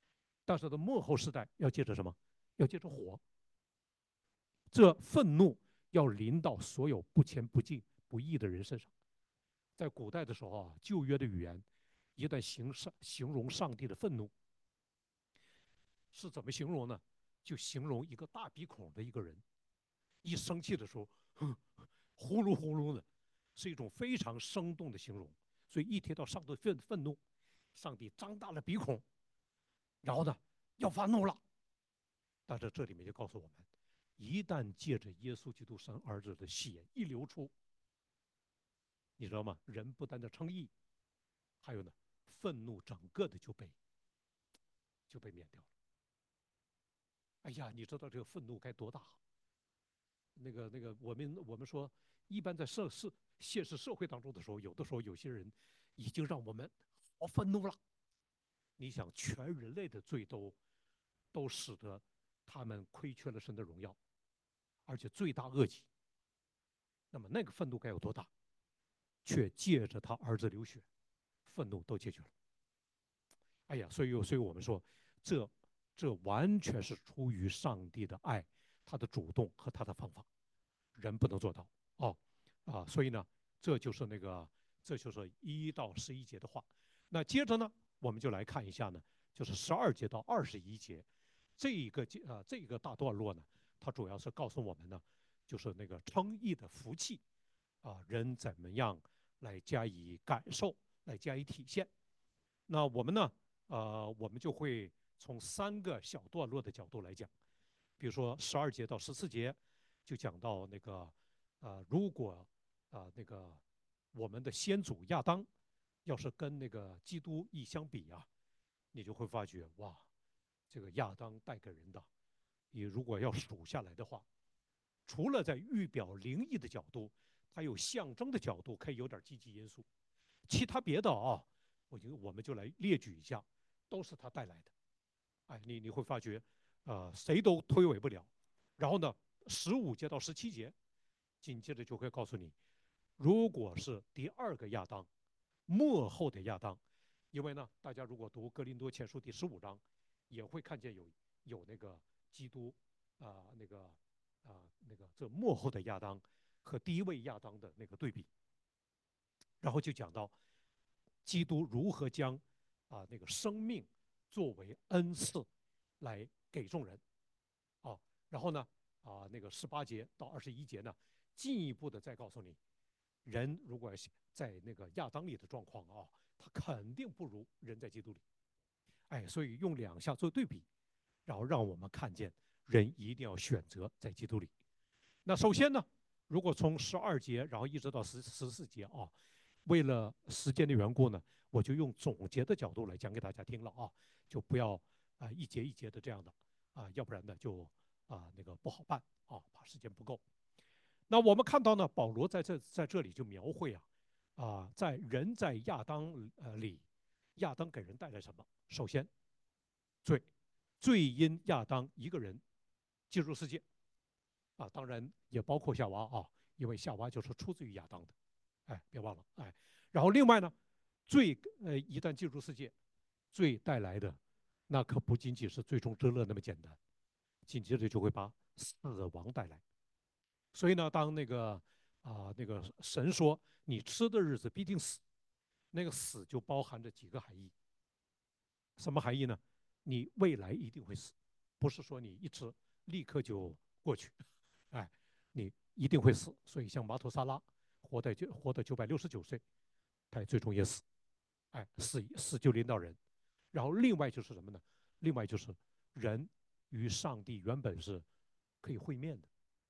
但是的末后世代要借着什么？要借着火，这愤怒要临到所有不虔不敬不义的人身上。在古代的时候啊，旧约的语言一旦形上形容上帝的愤怒，是怎么形容呢？就形容一个大鼻孔的一个人，一生气的时候，呼噜呼噜的，是一种非常生动的形容。所以一提到上帝愤愤怒，上帝张大了鼻孔，然后呢要发怒了。但是这里面就告诉我们，一旦借着耶稣基督神儿子的血一流出，你知道吗？人不单的称义，还有呢，愤怒整个的就被就被免掉了。哎呀，你知道这个愤怒该多大？那个那个，我们我们说，一般在社社现实社会当中的时候，有的时候有些人已经让我们好愤怒了。你想，全人类的罪都都使得他们亏缺了神的荣耀，而且罪大恶极。那么那个愤怒该有多大？却借着他儿子流血，愤怒都解决了。哎呀，所以所以我们说，这这完全是出于上帝的爱，他的主动和他的方法，人不能做到哦啊，所以呢，这就是那个这就是一到十一节的话。那接着呢，我们就来看一下呢，就是十二节到二十一节这一个啊这一个大段落呢，它主要是告诉我们呢，就是那个称义的福气啊，人怎么样来加以感受，来加以体现。那我们呢，呃，我们就会从三个小段落的角度来讲，比如说十二节到十四节，就讲到那个，呃，如果啊、呃、那个我们的先祖亚当，要是跟那个基督一相比啊，你就会发觉哇，这个亚当带给人的，你如果要数下来的话，除了在预表灵异的角度，它有象征的角度，可以有点积极因素，其他别的啊，我就我们就来列举一下，都是他带来的。哎，你你会发觉，呃，谁都推诿不了。然后呢，十五节到十七节，紧接着就会告诉你，如果是第二个亚当，末后的亚当，因为呢，大家如果读哥林多前书第十五章，也会看见有有那个基督啊、呃，那个啊、呃，那个这末后的亚当和第一位亚当的那个对比，然后就讲到基督如何将啊、呃、那个生命作为恩赐来给众人啊，然后呢啊、呃、那个十八节到二十一节呢，进一步的再告诉你，人如果在那个亚当里的状况啊，他肯定不如人在基督里。哎，所以用两下做对比，然后让我们看见人一定要选择在基督里。那首先呢，如果从十二节然后一直到十十四节啊，为了时间的缘故呢，我就用总结的角度来讲给大家听了啊，就不要啊、呃、一节一节的这样的啊，要不然呢就啊、呃、那个不好办啊，怕时间不够。那我们看到呢，保罗在这在这里就描绘啊啊，在人在亚当呃里，亚当给人带来什么？首先，罪，罪因亚当一个人进入世界啊，当然也包括夏娃啊，因为夏娃就是出自于亚当的，哎，别忘了哎。然后另外呢，罪呃一旦进入世界，罪带来的那可不仅仅是最终之乐那么简单，紧接着就会把死亡带来。所以呢，当那个啊、呃、那个神说你吃的日子必定死，那个死就包含着几个含义。什么含义呢？你未来一定会死，不是说你一吃立刻就过去，哎，你一定会死。所以像马土萨拉活在就活到九百六十九岁，他最终也死，哎，死死就临到人。然后另外就是什么呢？另外就是人与上帝原本是可以会面的，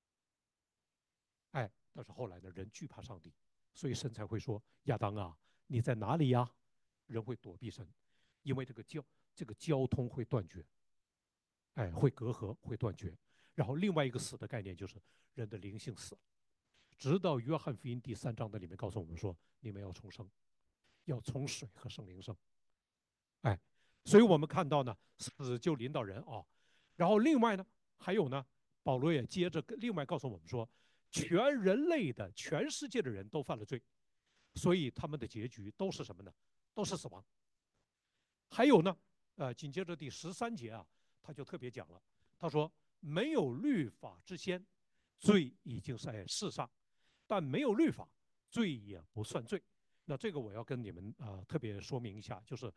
哎，但是后来呢，人惧怕上帝，所以神才会说亚当啊，你在哪里呀？人会躲避神，因为这个交这个交通会断绝，哎，会隔阂，会断绝。然后另外一个死的概念就是人的灵性死了，直到约翰福音第三章的里面告诉我们说，你们要重生，要从水和圣灵生，哎，所以我们看到呢，死就临到人啊。然后另外呢，还有呢，保罗也接着另外告诉我们说，全人类的全世界的人都犯了罪，所以他们的结局都是什么呢？都是死亡。还有呢， 呃，紧接着第十三节啊，他就特别讲了，他说没有律法之先，罪已经在世上，但没有律法，罪也不算罪。那这个我要跟你们啊、呃、特别说明一下，就是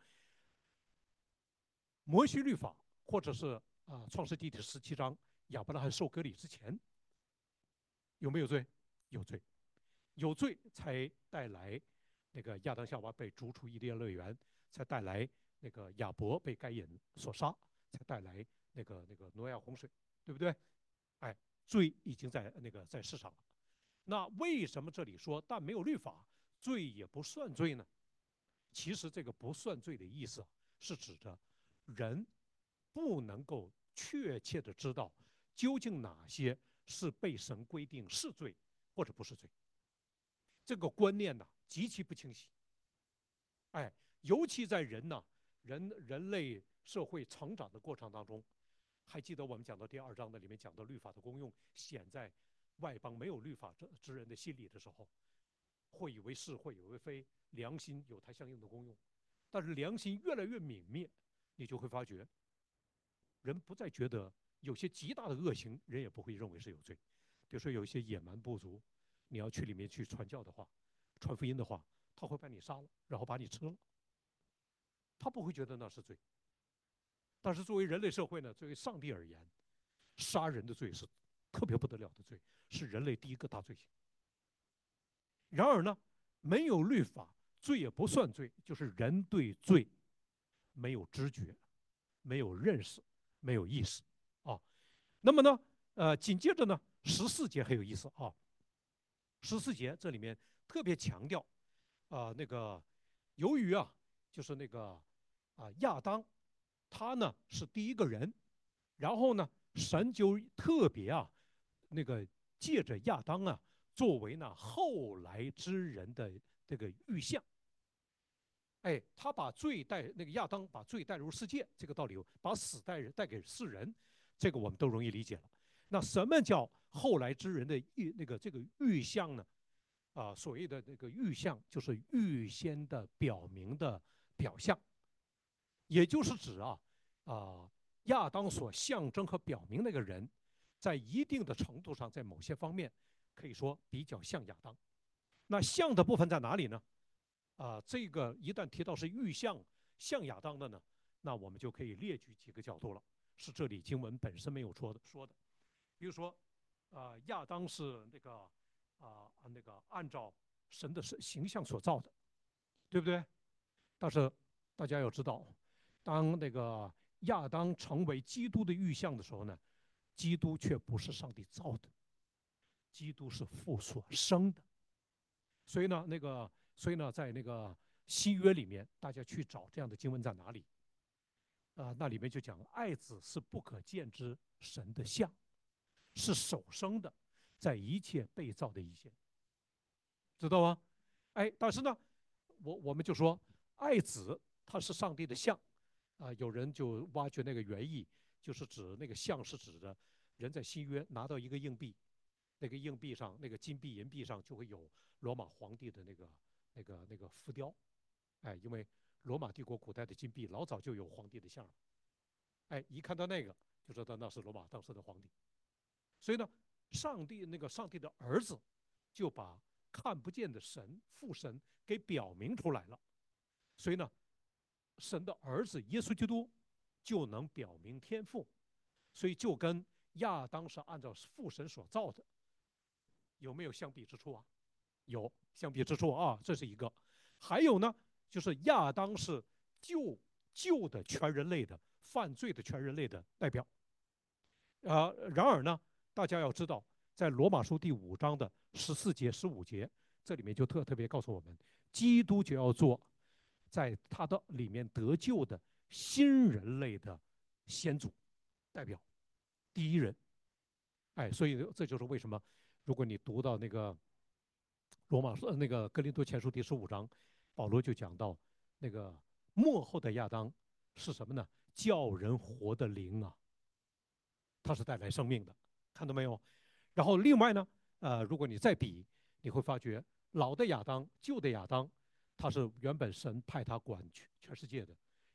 摩西律法或者是啊、呃、创世纪第十七章亚伯拉罕受割礼之前有没有罪？有罪，有罪才带来那个亚当夏娃被逐出伊甸乐园，才带来那个亚伯被该隐所杀，才带来那个那个挪亚洪水，对不对？哎，罪已经在那个在世上了。那为什么这里说但没有律法，罪也不算罪呢？其实这个不算罪的意思是指着人不能够确切的知道究竟哪些是被神规定是罪或者不是罪。这个观念呢极其不清晰。哎，尤其在人呢人人类社会成长的过程当中，还记得我们讲到第二章的里面讲到律法的功用显在外邦没有律法之人的心里的时候，会以为是，会以为非，良心有它相应的功用。但是良心越来越泯灭，你就会发觉，人不再觉得有些极大的恶行，人也不会认为是有罪。比如说有一些野蛮部族，你要去里面去传教的话，传福音的话，他会把你杀了，然后把你吃了，他不会觉得那是罪。但是作为人类社会呢，作为上帝而言，杀人的罪是特别不得了的罪，是人类第一个大罪行。然而呢，没有律法，罪也不算罪，就是人对罪没有知觉，没有认识，没有意识啊。那么呢，呃，紧接着呢，十四节很有意思啊。十四节这里面特别强调啊、呃，那个由于啊，就是那个啊、呃、亚当，他呢是第一个人，然后呢，神就特别啊，那个借着亚当啊，作为呢后来之人的这个预象。哎，他把罪带那个亚当把罪带入世界，这个道理把死带带给世人，这个我们都容易理解了。那什么叫后来之人的预那个这个预象呢？啊，所谓的那个预象就是预先的表明的表象，也就是指啊啊亚当所象征和表明那个人，在一定的程度上，在某些方面可以说比较像亚当。那像的部分在哪里呢？啊，这个一旦提到是预象像亚当的呢，那我们就可以列举几个角度了，是这里经文本身没有说的说的。比如说，啊、呃，亚当是那个啊、呃、那个按照神的形象所造的，对不对？但是大家要知道，当那个亚当成为基督的预象的时候呢，基督却不是上帝造的，基督是父所生的。所以呢，那个所以呢，在那个新约里面，大家去找这样的经文在哪里？啊、呃，那里面就讲爱子是不可见之神的像，是首生的，在一切被造的以前，知道吗？哎，但是呢，我我们就说爱子他是上帝的像，啊、呃，有人就挖掘那个原意，就是指那个像是指的人在新约拿到一个硬币，那个硬币上那个金币银币上就会有罗马皇帝的那个那个那个浮雕，哎，因为罗马帝国古代的金币老早就有皇帝的像了，哎，一看到那个就知道那是罗马当时的皇帝。所以呢，上帝那个上帝的儿子就把看不见的神父神给表明出来了。所以呢，神的儿子耶稣基督就能表明天父。所以就跟亚当是按照父神所造的，有没有相比之处啊？有相比之处啊，这是一个。还有呢，就是亚当是救救的全人类的犯罪的全人类的代表。呃，然而呢，大家要知道，在罗马书第五章的十四节、十五节，这里面就特特别告诉我们，基督就要做在他的里面得救的新人类的先祖代表，第一人。哎，所以这就是为什么，如果你读到那个罗马书那个哥林多前书第十五章，保罗就讲到那个末后的亚当是什么呢？叫人活的灵啊，它是带来生命的，看到没有？然后另外呢，呃，如果你再比，你会发觉老的亚当、旧的亚当，他是原本神派他管全世界的，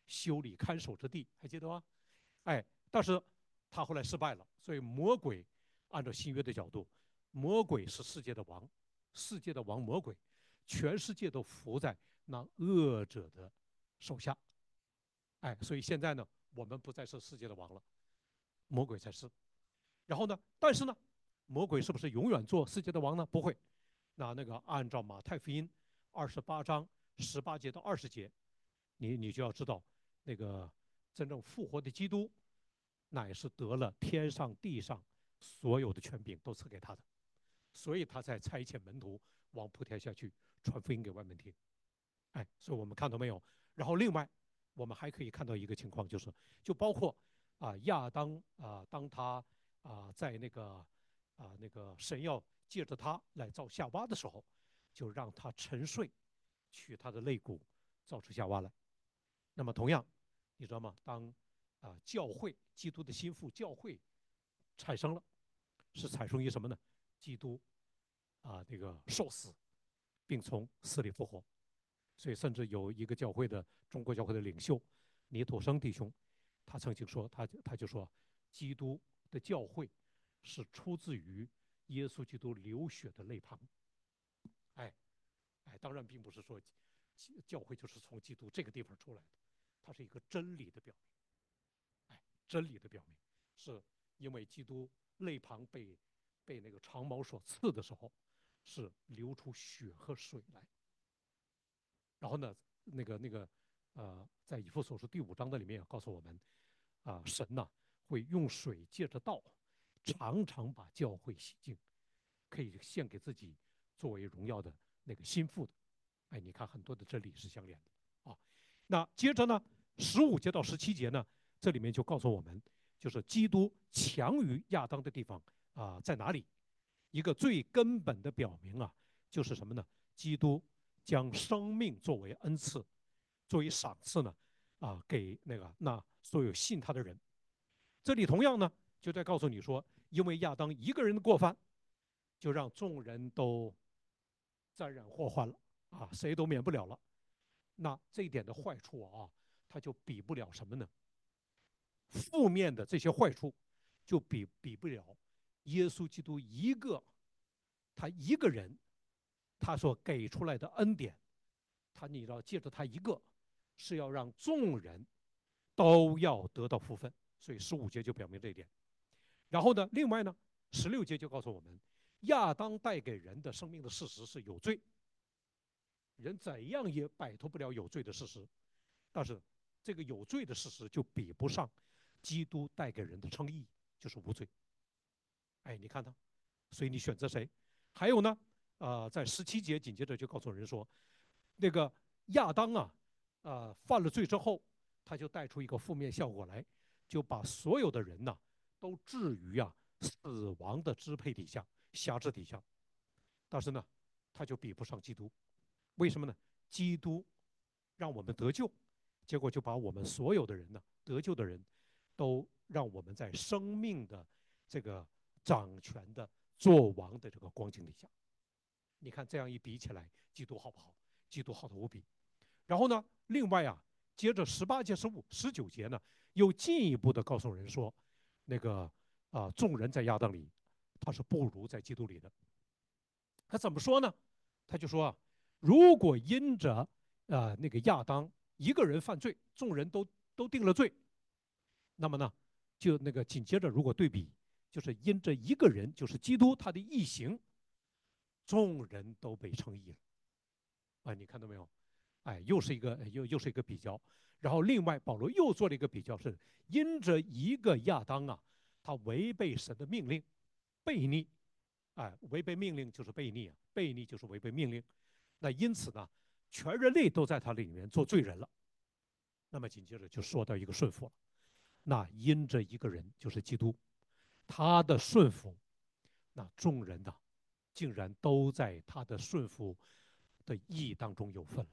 修理看守之地，还记得吗？哎，但是他后来失败了，所以魔鬼按照新约的角度，魔鬼是世界的王，世界的王魔鬼，全世界都服在那恶者的手下。哎，所以现在呢，我们不再是世界的王了，魔鬼才是。然后呢，但是呢，魔鬼是不是永远做世界的王呢？不会。那那个按照马太福音二十八章十八节到二十节，你你就要知道，那个真正复活的基督，乃是得了天上地上所有的权柄都赐给他的，所以他才差遣门徒往普天下去传福音给万民听。哎，所以我们看到没有？然后另外，我们还可以看到一个情况，就是就包括啊亚当啊，当他啊在那个啊那个神要借着他来造夏娃的时候，就让他沉睡，取他的肋骨造出夏娃来。那么同样，你知道吗？当啊教会基督的心腹教会产生了，是产生于什么呢？基督啊这个受死，并从死里复活。所以甚至有一个教会的中国教会的领袖倪土生弟兄，他曾经说，他他就说，基督的教会是出自于耶稣基督流血的泪旁。哎哎，当然并不是说教会就是从基督这个地方出来的，它是一个真理的表明。哎，真理的表明，是因为基督肋旁被被那个长矛所刺的时候，是流出血和水来。然后呢，那个那个呃，在以弗所书第五章的里面也告诉我们，啊、呃，神呐会用水借着道，常常把教会洗净，可以献给自己作为荣耀的那个心腹的。哎，你看很多的真理是相连的啊。那接着呢，十五节到十七节呢，这里面就告诉我们，就是基督强于亚当的地方啊、呃、在哪里？一个最根本的表明啊，就是什么呢？基督将生命作为恩赐，作为赏赐呢，啊，给那个那所有信他的人。这里同样呢，就在告诉你说，因为亚当一个人的过犯，就让众人都沾染祸患了啊，谁都免不了了。那这一点的坏处啊，它就比不了什么呢？负面的这些坏处，就比比不了耶稣基督一个他一个人他所给出来的恩典，他你要借着他一个，是要让众人都要得到福分。所以十五节就表明这一点。然后呢，另外呢，十六节就告诉我们，亚当带给人的生命的事实是有罪，人怎样也摆脱不了有罪的事实。但是这个有罪的事实就比不上基督带给人的称义，就是无罪。哎，你看他，所以你选择谁？还有呢，呃，在十七节紧接着就告诉人说，那个亚当啊，呃，犯了罪之后，他就带出一个负面效果来，就把所有的人呐、啊、都置于啊死亡的支配底下、辖制底下。但是呢，他就比不上基督，为什么呢？基督让我们得救，结果就把我们所有的人呢，得救的人，都让我们在生命的这个掌权的作王的这个光景底下。你看这样一比起来，基督好不好？基督好的无比。然后呢，另外啊，接着十八节、十五、十九节呢，又进一步的告诉人说，那个啊、呃，众人在亚当里，他是不如在基督里的。他怎么说呢？他就说啊，如果因着啊、呃、那个亚当一个人犯罪，众人都都定了罪，那么呢，就那个紧接着如果对比，就是因着一个人，就是基督他的义行，众人都被称义了。啊，你看到没有？哎，又是一个又又是一个比较。然后另外保罗又做了一个比较，是因着一个亚当啊，他违背神的命令，悖逆，哎，违背命令就是悖逆啊，悖逆就是违背命令。那因此呢，全人类都在他里面做罪人了。那么紧接着就说到一个顺服了，那因着一个人就是基督，他的顺服，那众人呢，竟然都在他的顺服的义当中有份了。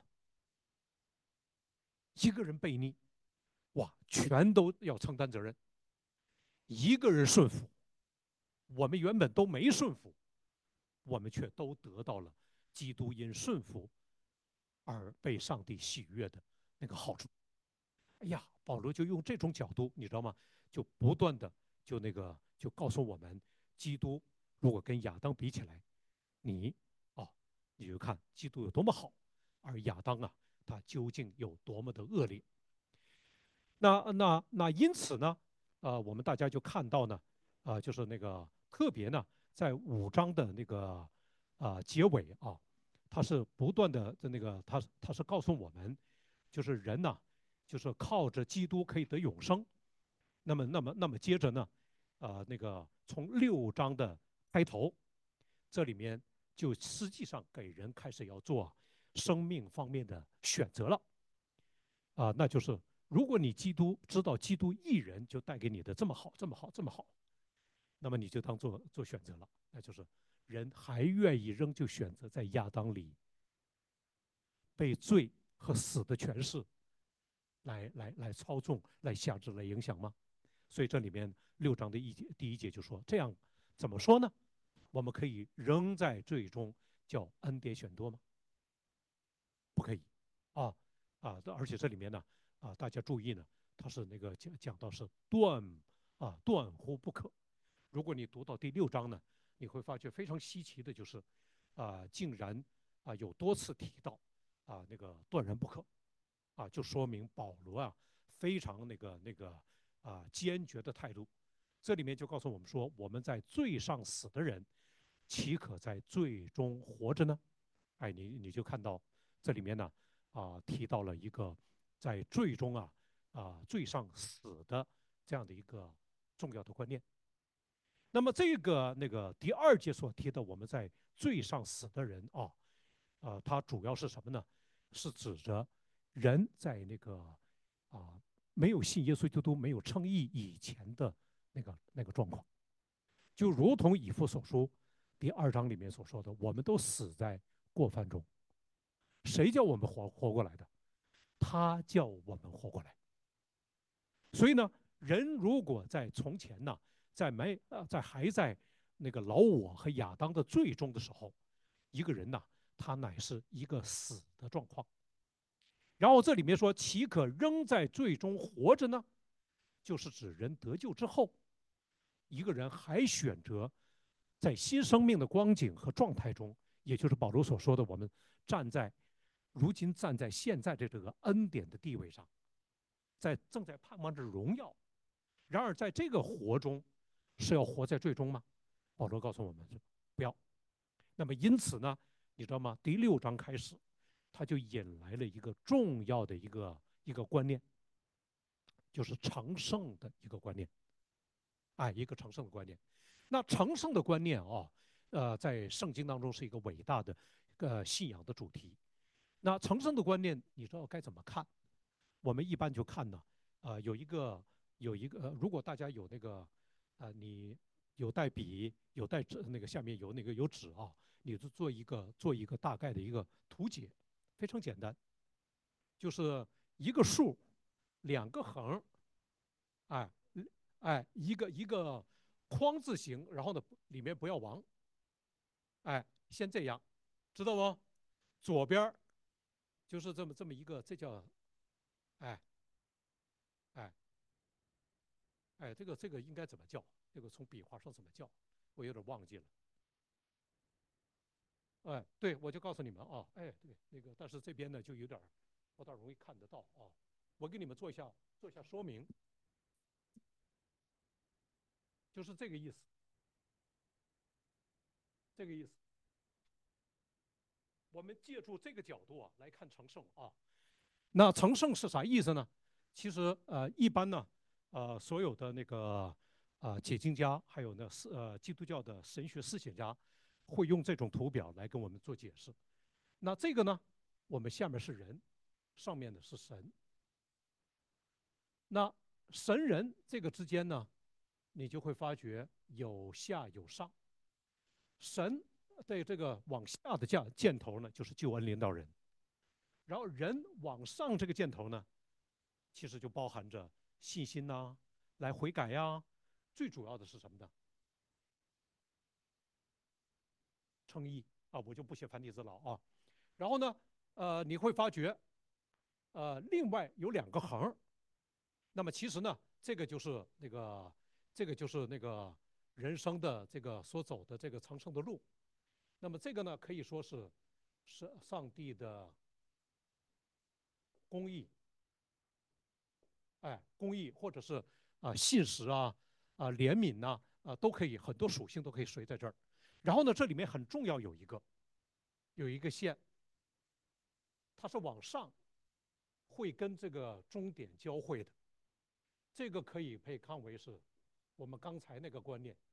一个人悖逆，哇，全都要承担责任。一个人顺服，我们原本都没顺服，我们却都得到了基督因顺服而被上帝喜悦的那个好处。 哎呀，保罗就用这种角度，你知道吗？就不断的就那个就告诉我们，基督如果跟亚当比起来，你哦，你就看基督有多么好，而亚当啊，他究竟有多么的恶劣。那那那因此呢，呃，我们大家就看到呢，啊、就是那个特别呢，在五章的那个啊、结尾啊，他是不断的的那个，他他是告诉我们，就是人呐、就是靠着基督可以得永生。那么那么那么接着呢，啊、那个从六章的开头，这里面就实际上给人开始要做生命方面的选择了。啊，那就是如果你基督知道基督一人就带给你的这么好，这么好，这么好，那么你就当做做选择了，那就是人还愿意仍旧选择在亚当里被罪和死的权势来来来操纵、来辖制、来影响吗？所以这里面六章的一节第一节就说，这样怎么说呢？我们可以仍在罪中叫恩典选多吗？不可以啊啊！而且这里面呢啊，大家注意呢，它是那个讲讲到是断啊断乎不可。如果你读到第六章呢，你会发觉非常稀奇的就是，啊，竟然啊有多次提到啊那个断然不可啊，就说明保罗啊非常那个那个啊坚决的态度。这里面就告诉我们说，我们在罪上死的人，岂可在罪中活着呢？哎，你你就看到这里面呢啊提到了一个在罪中啊啊罪上死的这样的一个重要的观念。那么这个那个第二节所提的我们在罪上死的人啊，呃，它主要是什么呢？是指着人在那个啊没有信耶稣基督、没有称义以前的那个那个状况，就如同以弗所书第二章里面所说的，我们都死在过犯中。谁叫我们活活过来的？他叫我们活过来。所以呢，人如果在从前呢，在没呃在还在那个老我和亚当的罪中的时候，一个人呐，他乃是一个死的状况。然后这里面说，岂可仍在罪中活着呢？就是指人得救之后，一个人还选择在新生命的光景和状态中，也就是保罗所说的，我们站在如今站在现在的这个恩典的地位上，在正在盼望着荣耀。然而在这个活中，是要活在最终吗？保罗告诉我们是不要。那么因此呢，你知道吗？第六章开始，他就引来了一个重要的一个一个观念，就是成圣的一个观念。哎，一个成圣的观念。那成圣的观念啊、哦，呃，在圣经当中是一个伟大的呃信仰的主题。那成圣的观念，你知道该怎么看？我们一般就看呢，呃，有一个有一个，呃如果大家有那个，呃，你有带笔，有带纸，那个下面有那个有纸啊，你就做一个做一个大概的一个图解，非常简单，就是一个竖，两个横，哎哎，一个一个框字形，然后呢里面不要王，哎，先这样，知道不？左边就是这么这么一个，这叫哎哎哎，这个这个应该怎么叫？这个从笔画上怎么叫？我有点忘记了。哎，对，我就告诉你们啊，哎，对，那个，但是这边呢就有点不大容易看得到啊。我给你们做一下做一下说明，就是这个意思，这个意思。我们借助这个角度啊来看成圣啊。那成圣是啥意思呢？其实呃，一般呢，呃，所有的那个呃解经家，还有呢是呃基督教的神学思想家，会用这种图表来跟我们做解释。那这个呢，我们下面是人，上面的是神。那神人这个之间呢，你就会发觉有下有上。神的这个往下的箭箭头呢，就是救恩领导人；然后人往上这个箭头呢，其实就包含着信心呐、啊来悔改呀、啊。最主要的是什么呢？称义啊，我就不写繁体字了啊。然后呢，呃，你会发觉，呃，另外有两个横， 那么其实呢，这个就是那个，这个就是那个人生的这个所走的这个成圣的路。那么这个呢，可以说是是上帝的公义，哎，公义或者是啊、呃信实啊啊、呃怜悯呐啊、呃都可以，很多属性都可以随在这儿。然后呢，这里面很重要有一个有一个线，它是往上会跟这个终点交汇的。这个可以被看为是我们刚才那个观念，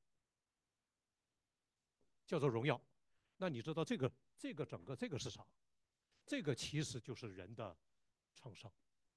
叫做荣耀。那你知道这个这个整个这个是啥？这个其实就是人的成圣。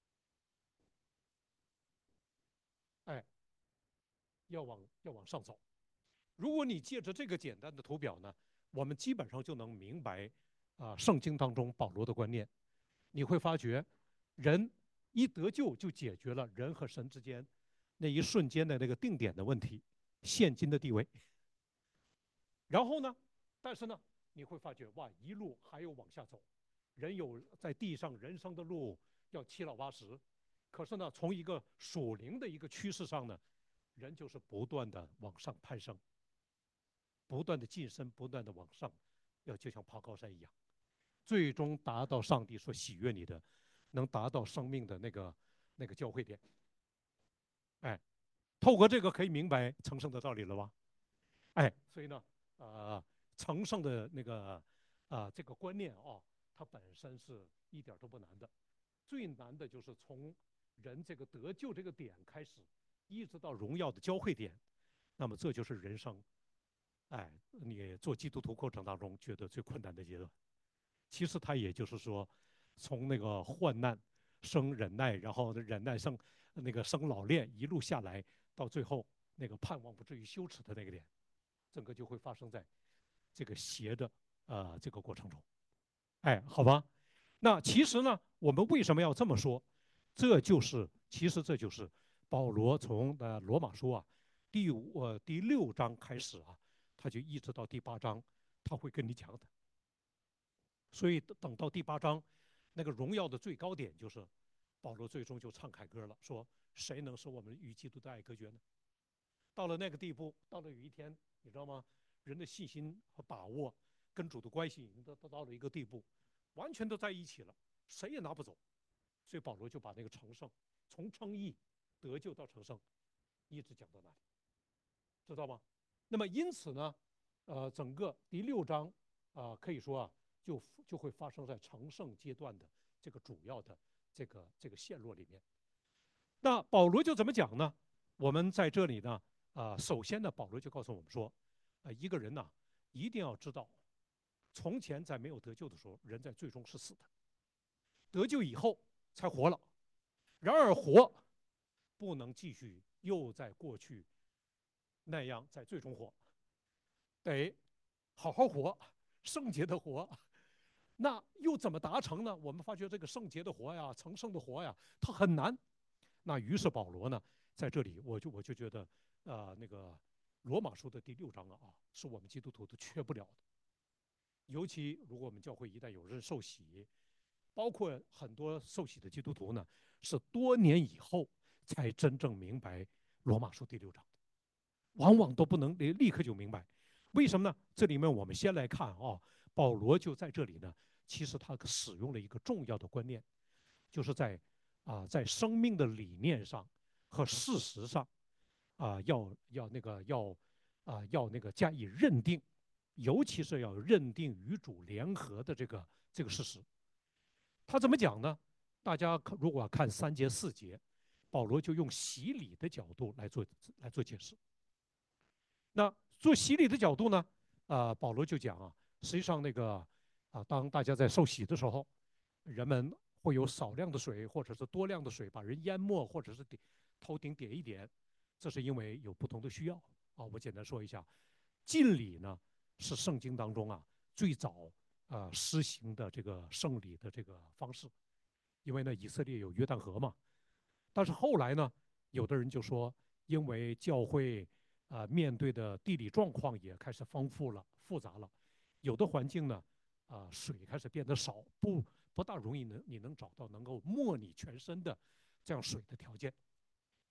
哎，要往要往上走。如果你借着这个简单的图表呢，我们基本上就能明白啊、呃圣经当中保罗的观念。你会发觉，人一得救就解决了人和神之间那一瞬间的那个定点的问题，现今的地位。然后呢，但是呢，你会发觉哇，一路还有往下走，人有在地上人生的路要七老八十，可是呢，从一个属灵的一个趋势上呢，人就是不断的往上攀升，不断的晋升，不断的往上，要就像爬高山一样，最终达到上帝所喜悦你的，能达到生命的那个那个交汇点。哎，透过这个可以明白成圣的道理了吧？哎，所以呢，呃，成圣的那个啊、呃这个观念啊，它本身是一点都不难的，最难的就是从人这个得救这个点开始，一直到荣耀的交汇点，那么这就是人生，哎，你做基督徒过程当中觉得最困难的阶段。其实它也就是说，从那个患难生忍耐，然后忍耐生那个生老练，一路下来，到最后那个盼望不至于羞耻的那个点，整个就会发生在这个邪的呃这个过程中。哎，好吧。那其实呢，我们为什么要这么说？这就是其实这就是保罗从呃罗马书啊第五呃第六章开始啊，他就一直到第八章，他会跟你讲的。所以等到第八章，那个荣耀的最高点就是保罗最终就唱凯歌了，说谁能使我们与基督的爱隔绝呢？到了那个地步，到了有一天，你知道吗？人的信心和把握跟主的关系已经都到了一个地步，完全都在一起了，谁也拿不走。所以保罗就把那个成圣，从称义得救到成圣，一直讲到那里，知道吗？那么因此呢，呃，整个第六章啊、呃，可以说啊，就就会发生在成圣阶段的这个主要的这个这个线路里面。那保罗就怎么讲呢？我们在这里呢，啊、呃，首先呢，保罗就告诉我们说，啊、呃，一个人呢，一定要知道，从前在没有得救的时候，人在最终是死的；得救以后才活了。然而活不能继续又在过去那样在最终活，得好好活，圣洁的活。那又怎么达成呢？我们发觉这个圣洁的活呀，成圣的活呀，它很难。那于是保罗呢，在这里我就我就觉得，呃，那个罗马书的第六章啊，啊，是我们基督徒都缺不了的。尤其如果我们教会一旦有人受洗，包括很多受洗的基督徒呢，是多年以后才真正明白罗马书第六章的，往往都不能立立刻就明白。为什么呢？这里面我们先来看啊，保罗就在这里呢，其实他使用了一个重要的观念，就是在啊，在生命的理念上和事实上啊，要要那个要啊要那个加以认定，尤其是要认定与主联合的这个这个事实。他怎么讲呢？大家如果看三节四节，保罗就用洗礼的角度来做来做解释。那做洗礼的角度呢，啊、呃，保罗就讲啊，实际上那个啊，当大家在受洗的时候，人们会有少量的水或者是多量的水把人淹没，或者是点头顶点一点，这是因为有不同的需要啊。我简单说一下，浸礼呢是圣经当中啊最早啊、呃、施行的这个圣礼的这个方式，因为呢以色列有约旦河嘛，但是后来呢，有的人就说，因为教会啊、呃面对的地理状况也开始丰富了、复杂了，有的环境呢啊、呃水开始变得少，不不大容易能你能找到能够没你全身的这样水的条件。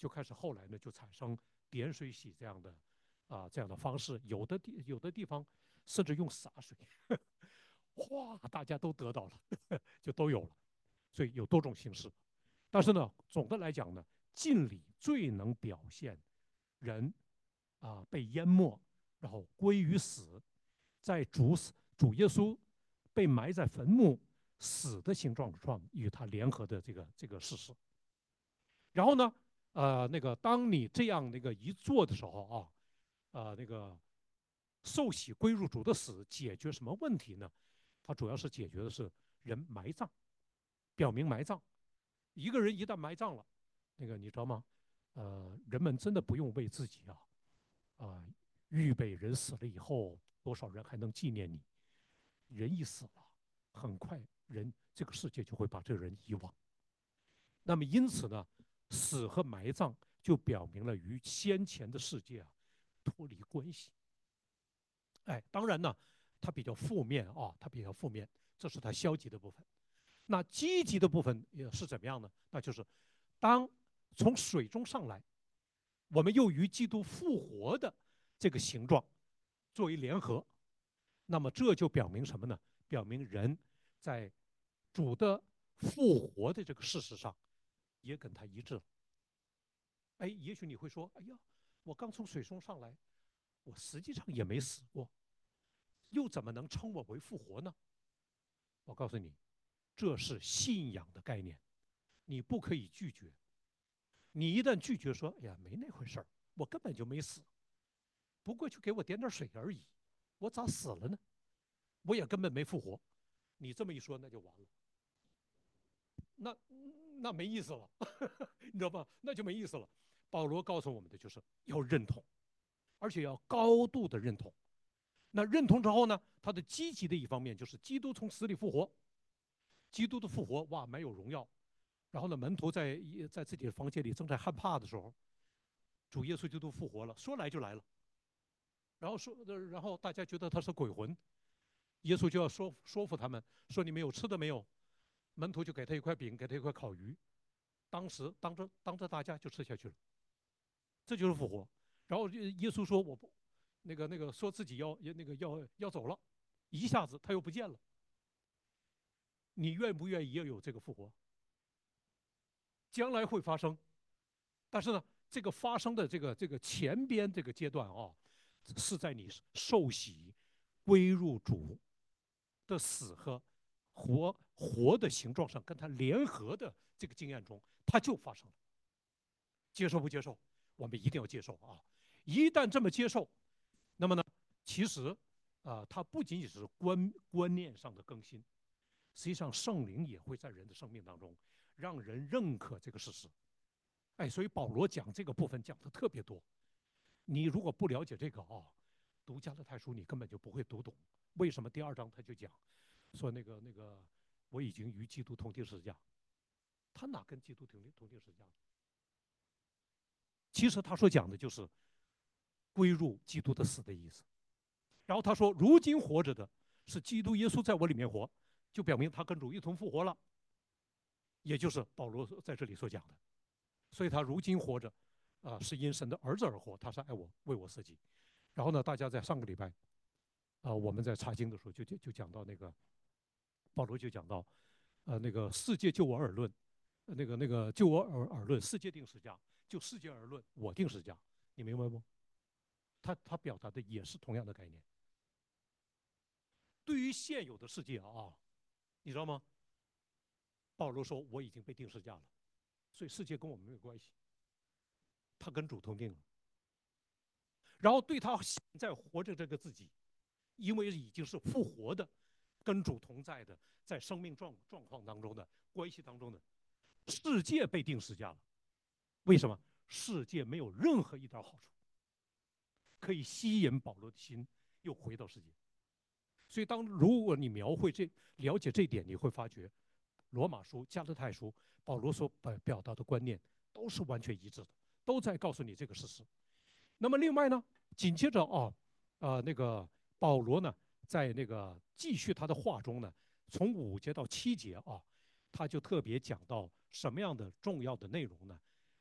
就开始后来呢就产生点水洗这样的啊、这样的方式，有的地有的地方甚至用洒水，哗，大家都得到了，就都有了。所以有多种形式。但是呢，总的来讲呢，敬礼最能表现人啊被淹没，然后归于死，在主死主耶稣被埋在坟墓死的形状上与他联合的这个这个事实。然后呢，呃，那个当你这样那个一做的时候啊，呃，那个受洗归入主的死解决什么问题呢？它主要是解决的是人埋葬，表明埋葬。一个人一旦埋葬了，那个你知道吗？呃，人们真的不用为自己啊啊、呃、预备人死了以后多少人还能纪念你。人一死了，很快人这个世界就会把这个人遗忘。那么因此呢，死和埋葬就表明了与先前的世界啊脱离关系。哎，当然呢，它比较负面啊，它比较负面，这是它消极的部分。那积极的部分也是怎么样呢？那就是当从水中上来，我们又与基督复活的这个形状作为联合，那么这就表明什么呢？表明人在主的复活的这个事实上也跟他一致了。哎，也许你会说，哎呀，我刚从水中上来，我实际上也没死过，又怎么能称我为复活呢？我告诉你，这是信仰的概念，你不可以拒绝。你一旦拒绝说，哎呀，没那回事儿，我根本就没死，不过去给我点点水而已，我咋死了呢？我也根本没复活。你这么一说，那就完了，那那没意思了，你知道吧？那就没意思了。保罗告诉我们的就是要认同，而且要高度的认同。那认同之后呢，他的积极的一方面就是基督从死里复活，基督的复活哇，蛮有荣耀。然后呢，门徒在在自己的房间里正在害怕的时候，主耶稣基督复活了，说来就来了。然后说，然后大家觉得他是鬼魂，耶稣就要说说服他们，说你们有吃的没有？门徒就给他一块饼，给他一块烤鱼，当时当着当着大家就吃下去了，这就是复活。然后耶稣说我不，那个那个说自己要那个要要走了，一下子他又不见了。你愿不愿意也有这个复活？将来会发生，但是呢，这个发生的这个这个前边这个阶段啊，是在你受洗归入主的死和活活的形状上跟它联合的这个经验中，它就发生了。接受不接受？我们一定要接受啊！一旦这么接受，那么呢，其实啊、呃，它不仅仅是观观念上的更新，实际上圣灵也会在人的生命当中让人认可这个事实。哎，所以保罗讲这个部分讲的特别多。你如果不了解这个啊，读加拉太书你根本就不会读懂。为什么第二章他就讲说那个那个我已经与基督同定十字架，他哪跟基督同定同定十字架？其实他所讲的就是归入基督的死的意思。然后他说，如今活着的是基督耶稣在我里面活，就表明他跟主一同复活了，也就是保罗在这里所讲的。所以他如今活着，啊、呃，是因神的儿子而活，他是爱我，为我舍己。然后呢，大家在上个礼拜，啊、呃，我们在查经的时候就就就讲到那个保罗就讲到，呃，那个世界就我而论，那个那个就我而而论，世界定十架，就世界而论，我定十架，你明白不？他他表达的也是同样的概念。对于现有的世界啊，你知道吗？保罗说我已经被定十架了，所以世界跟我们没有关系，他跟主同定了。然后对他现在活着这个自己，因为已经是复活的，跟主同在的，在生命状状况当中的关系当中的，世界被定十架了。为什么？世界没有任何一点好处可以吸引保罗的心又回到世界。所以当如果你描绘这了解这一点，你会发觉罗马书、加拉太书保罗所表达的观念都是完全一致的，都在告诉你这个事实。那么另外呢，紧接着啊，呃，那个保罗呢，在那个继续他的话中呢，从五节到七节啊，他就特别讲到什么样的重要的内容呢？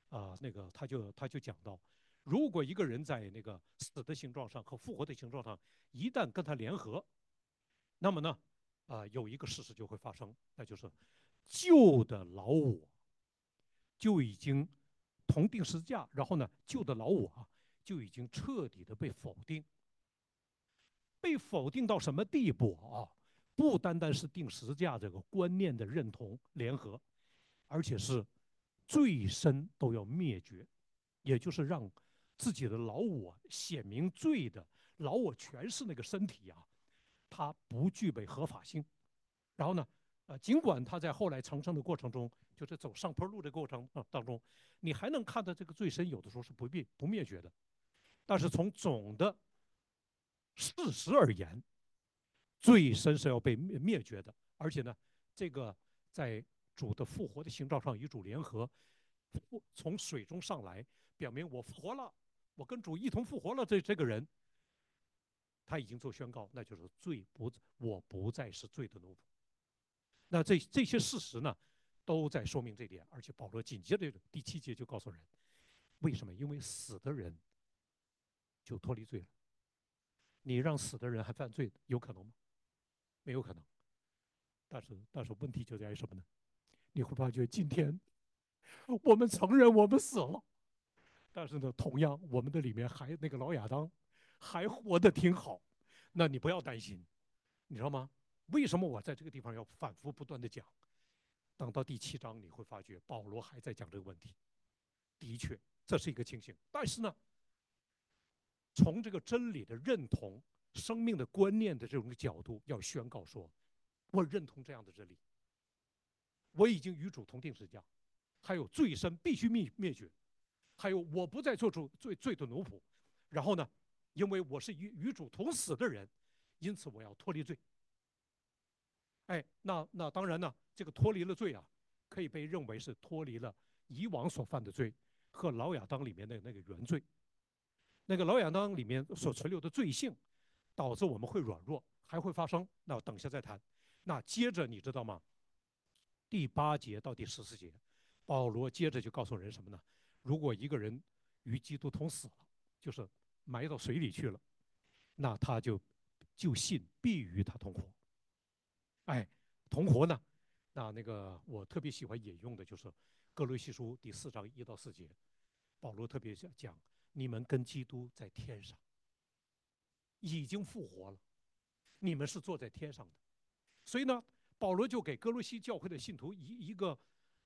啊、那个他就他就讲到，如果一个人在那个死的形状上和复活的形状上一旦跟他联合，那么呢，啊、有一个事实就会发生，那就是旧的老我就已经同定十字架，然后呢，旧的老我啊就已经彻底的被否定，被否定到什么地步啊？不单单是定十字架这个观念的认同联合，而且是罪身都要灭绝，也就是让自己的老我显明罪的老我全是那个身体啊，它不具备合法性。然后呢，呃，尽管他在后来成圣的过程中，就是走上坡路的过程当中，你还能看到这个罪身有的时候是不灭不灭绝的，但是从总的事实而言，罪身是要被灭灭绝的。而且呢，这个在主的复活的形状上与主联合，从水中上来，表明我复活了，我跟主一同复活了。这这个人他已经做宣告，那就是罪不，我不再是罪的奴仆。那这这些事实呢，都在说明这点。而且保罗紧接着第七节就告诉人，为什么？因为死的人就脱离罪了。你让死的人还犯罪，有可能吗？没有可能。但是但是问题就在于什么呢？你会发觉今天我们承认我们死了，但是呢，同样我们的里面还那个老亚当还活得挺好。那你不要担心，你知道吗？为什么我在这个地方要反复不断的讲？等到第七章，你会发觉保罗还在讲这个问题。的确，这是一个情形。但是呢，从这个真理的认同、生命的观念的这种角度，要宣告说，我认同这样的真理，我已经与主同定十字架，还有罪身必须灭灭绝，还有我不再做出罪罪的奴仆。然后呢，因为我是与与主同死的人，因此我要脱离罪。哎，那那当然呢，这个脱离了罪啊，可以被认为是脱离了以往所犯的罪和老亚当里面的那个原罪。那个老亚当里面所存留的罪性，导致我们会软弱，还会发生。那等下再谈。那接着你知道吗？第八节到第十四节，保罗接着就告诉人什么呢？如果一个人与基督同死了，就是埋到水里去了，那他就就信必与他同活。哎，同活呢？那那个我特别喜欢引用的就是哥罗西书第四章一到四节，保罗特别讲，你们跟基督在天上，已经复活了，你们是坐在天上的。所以呢，保罗就给哥罗西教会的信徒一一个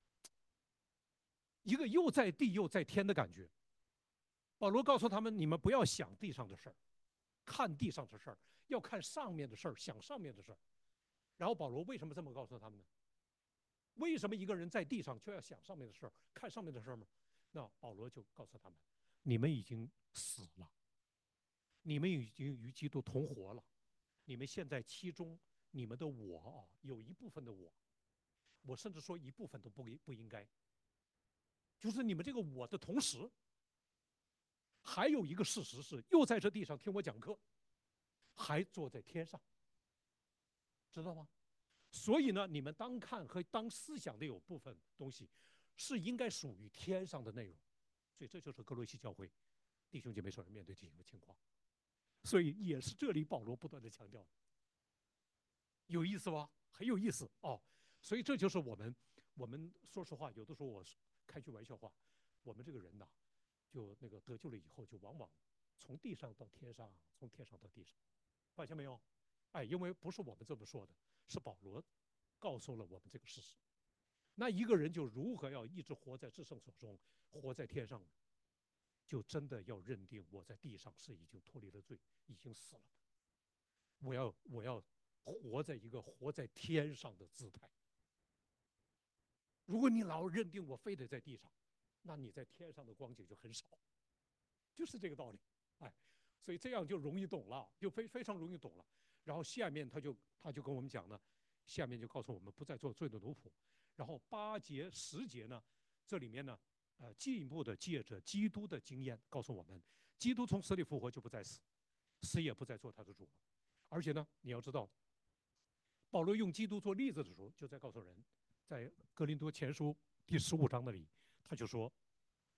一个又在地又在天的感觉。保罗告诉他们，你们不要想地上的事儿，看地上的事儿，要看上面的事儿，想上面的事儿。然后保罗为什么这么告诉他们呢？为什么一个人在地上就要想上面的事儿，看上面的事儿吗？那保罗就告诉他们，你们已经死了，你们已经与基督同活了，你们现在其中你们的我啊，有一部分的我，我甚至说一部分都不不应该，就是你们这个我的同时，还有一个事实是，又在这地上听我讲课，还坐在天上，知道吗？所以呢，你们当看和当思想的有部分东西，是应该属于天上的内容。所以这就是哥罗西教会弟兄姐妹所面对这种情况。所以也是这里保罗不断的强调，有意思吧？很有意思哦。所以这就是我们，我们说实话，有的时候我开句玩笑话，我们这个人呐，就那个得救了以后，就往往从地上到天上，从天上到地上，发现没有？哎，因为不是我们这么说的，是保罗告诉了我们这个事实。那一个人就如何要一直活在至圣所中，活在天上呢？就真的要认定我在地上是已经脱离了罪，已经死了。我要我要活在一个活在天上的姿态。如果你老认定我非得在地上，那你在天上的光景就很少，就是这个道理。哎，所以这样就容易懂了，就非非常容易懂了。然后下面他就他就跟我们讲呢，下面就告诉我们不再做罪的奴仆。然后八节十节呢，这里面呢，呃，进一步的借着基督的经验告诉我们，基督从死里复活就不再死，死也不再做他的主了。而且呢，你要知道，保罗用基督做例子的时候，就在告诉人，在哥林多前书第十五章那里，他就说，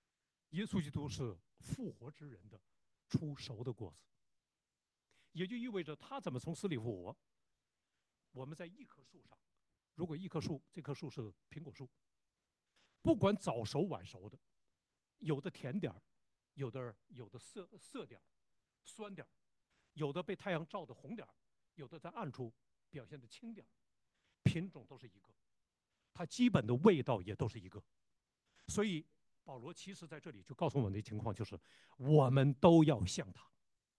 耶稣基督是复活之人的出熟的果子，也就意味着他怎么从死里复活。我们在一棵树上，如果一棵树，这棵树是苹果树，不管早熟晚熟的，有的甜点儿，有的有的涩涩点儿、酸点儿，有的被太阳照的红点儿，有的在暗处表现的青点儿，品种都是一个，它基本的味道也都是一个。所以保罗其实在这里就告诉我们的情况就是，我们都要像他。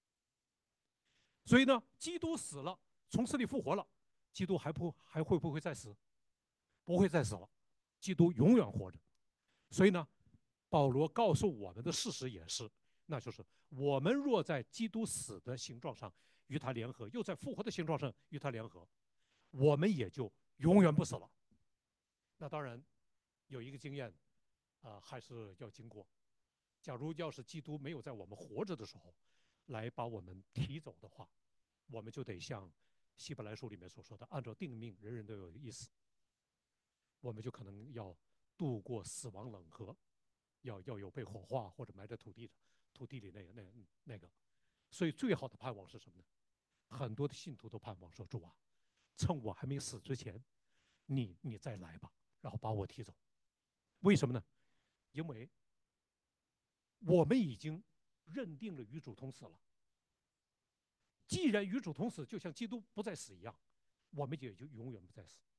所以呢，基督死了，从死里复活了，基督还不还会不会再死？不会再死了，基督永远活着。所以呢，保罗告诉我们的事实也是，那就是我们若在基督死的形状上与他联合，又在复活的形状上与他联合，我们也就永远不死了。那当然有一个经验，啊、呃，还是要经过。假如要是基督没有在我们活着的时候来把我们提走的话，我们就得像希伯来书里面所说的，按照定命，人人都有意思，我们就可能要度过死亡冷河，要要有被火化或者埋在土地土地里那个那个那个。所以最好的盼望是什么呢？很多的信徒都盼望说：主啊，趁我还没死之前，你你再来吧，然后把我提走。为什么呢？因为我们已经认定了与主同死了。既然与主同死，就像基督不再死一样，我们也就永远不再死。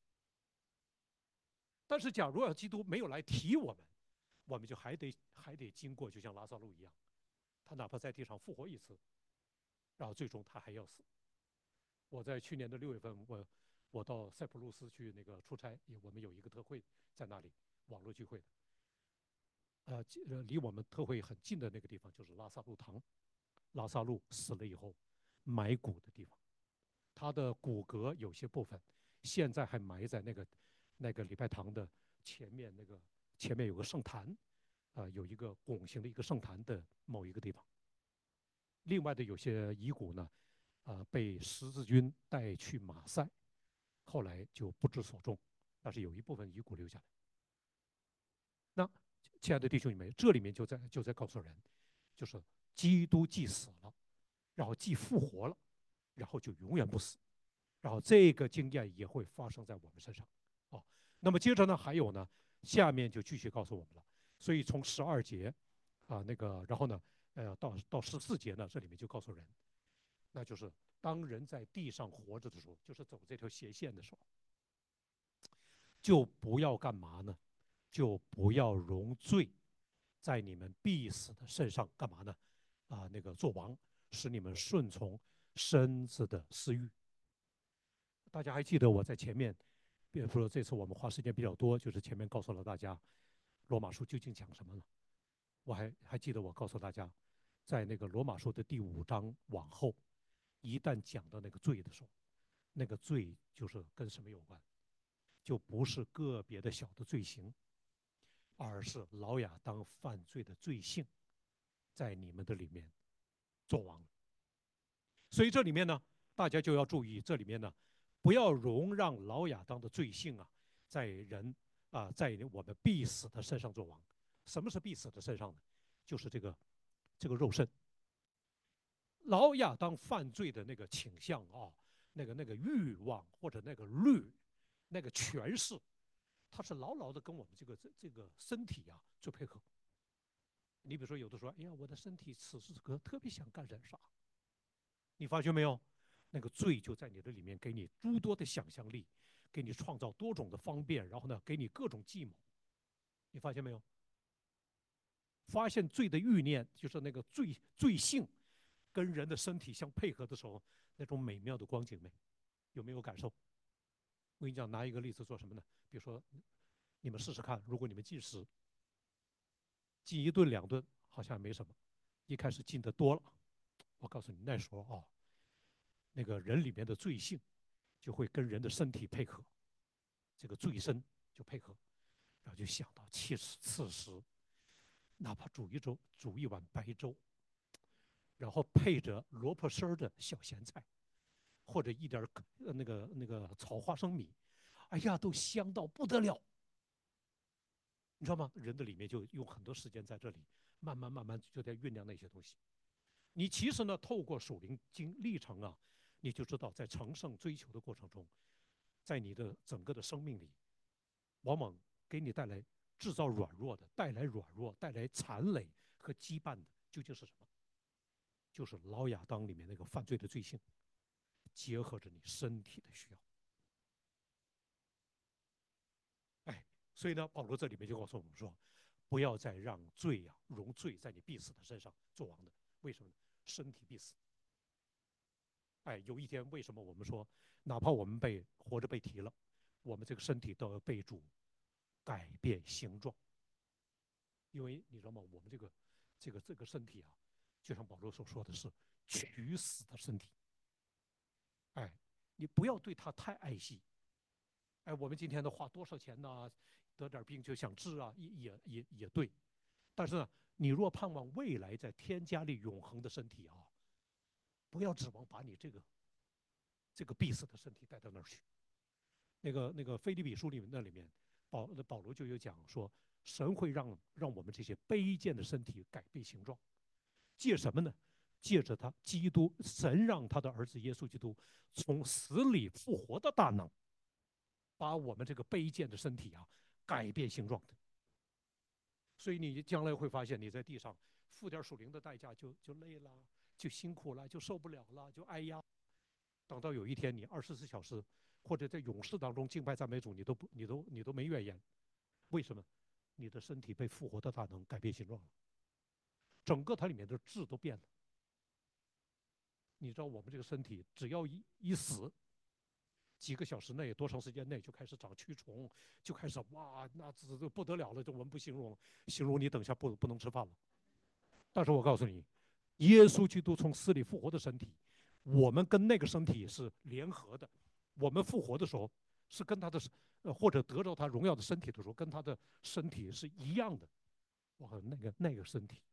但是，假如要基督没有来提我们，我们就还得还得经过，就像拉萨路一样，他哪怕在地上复活一次，然后最终他还要死。我在去年的六月份，我我到塞浦路斯去那个出差，我们有一个特会在那里，网络聚会的。呃，离我们特会很近的那个地方就是拉萨路堂，拉萨路死了以后埋骨的地方，他的骨骼有些部分现在还埋在那个那个礼拜堂的前面，那个前面有个圣坛，啊、呃，有一个拱形的一个圣坛的某一个地方。另外的有些遗骨呢，啊、呃，被十字军带去马赛，后来就不知所终，但是有一部分遗骨留下来。那亲爱的弟兄姊妹，这里面就在就在告诉人，就是基督既死了，然后既复活了，然后就永远不死，然后这个经验也会发生在我们身上。哦，那么接着呢，还有呢，下面就继续告诉我们了。所以从十二节啊，那个，然后呢，呃，到到十四节呢，这里面就告诉人，那就是当人在地上活着的时候，就是走这条斜线的时候，就不要干嘛呢？就不要容罪在你们必死的身上干嘛呢？啊，那个做王，使你们顺从身子的私欲。大家还记得我在前面，比如说这次我们花时间比较多，就是前面告诉了大家罗马书究竟讲什么了。我还还记得我告诉大家，在那个罗马书的第五章往后，一旦讲到那个罪的时候，那个罪就是跟什么有关？就不是个别的小的罪行，而是老亚当犯罪的罪性，在你们的里面作王。所以这里面呢，大家就要注意，这里面呢，不要容让老亚当的罪性啊，在人啊，在我们必死的身上作王。什么是必死的身上呢？就是这个这个肉身。老亚当犯罪的那个倾向啊，那个那个欲望或者那个律，那个权势，它是牢牢的跟我们这个这这个身体啊做配合。你比如说，有的说，哎呀，我的身体此时此刻特别想干点啥，你发觉没有？那个罪就在你的里面，给你诸多的想象力，给你创造多种的方便，然后呢，给你各种计谋。你发现没有？发现罪的欲念，就是那个罪罪性，跟人的身体相配合的时候，那种美妙的光景没？有没有感受？我跟你讲，拿一个例子做什么呢？比如说，你们试试看，如果你们进食，进一顿两顿好像没什么，一开始进的多了，我告诉你，那时候啊，那个人里面的罪性就会跟人的身体配合，这个罪身就配合，然后就想到，其实此时哪怕煮一粥，煮一碗白粥，然后配着萝卜丝的小咸菜，或者一点那个那个炒花生米，哎呀，都香到不得了。你知道吗？人的里面就用很多时间在这里慢慢慢慢就在酝酿那些东西。你其实呢，透过属灵经历程啊，你就知道在成圣追求的过程中，在你的整个的生命里，往往给你带来制造软弱的，带来软弱，带来残累和羁绊的，究竟是什么？就是老亚当里面那个犯罪的罪性，结合着你身体的需要。哎，所以呢，保罗这里面就告诉我们说，不要再让罪呀、啊、容罪在你必死的身上做王的。为什么呢？身体必死。哎，有一天，为什么我们说，哪怕我们被活着被提了，我们这个身体都要被主改变形状？因为你知道吗？我们这个这个这个身体啊，就像保罗所说的是取死的身体。哎，你不要对它太爱惜。哎，我们今天都花多少钱呢？得点病就想治啊，也也也也对。但是呢，你若盼望未来在天家里永恒的身体啊，不要指望把你这个这个必死的身体带到那儿去。那个那个腓立比书里面那里面，保保罗就有讲说，神会让让我们这些卑贱的身体改变形状，借什么呢？借着他基督，神让他的儿子耶稣基督从死里复活的大能，把我们这个卑贱的身体啊改变形状的。所以你将来会发现，你在地上付点属灵的代价就就累了，就辛苦了，就受不了了，就哎呀。等到有一天你二十四小时或者在勇士当中敬拜赞美主，你都不你都你都没怨言。为什么？你的身体被复活的大能改变形状了，整个它里面的质都变了。你知道我们这个身体只要一一死，几个小时内多长时间内就开始长蛆虫，就开始哇，那这这不得了了，这我们不形容，形容你等一下不不能吃饭了。但是我告诉你，耶稣基督从死里复活的身体，我们跟那个身体是联合的。我们复活的时候是跟他的，呃，或者得着他荣耀的身体的时候，跟他的身体是一样的。哇，那个那个身体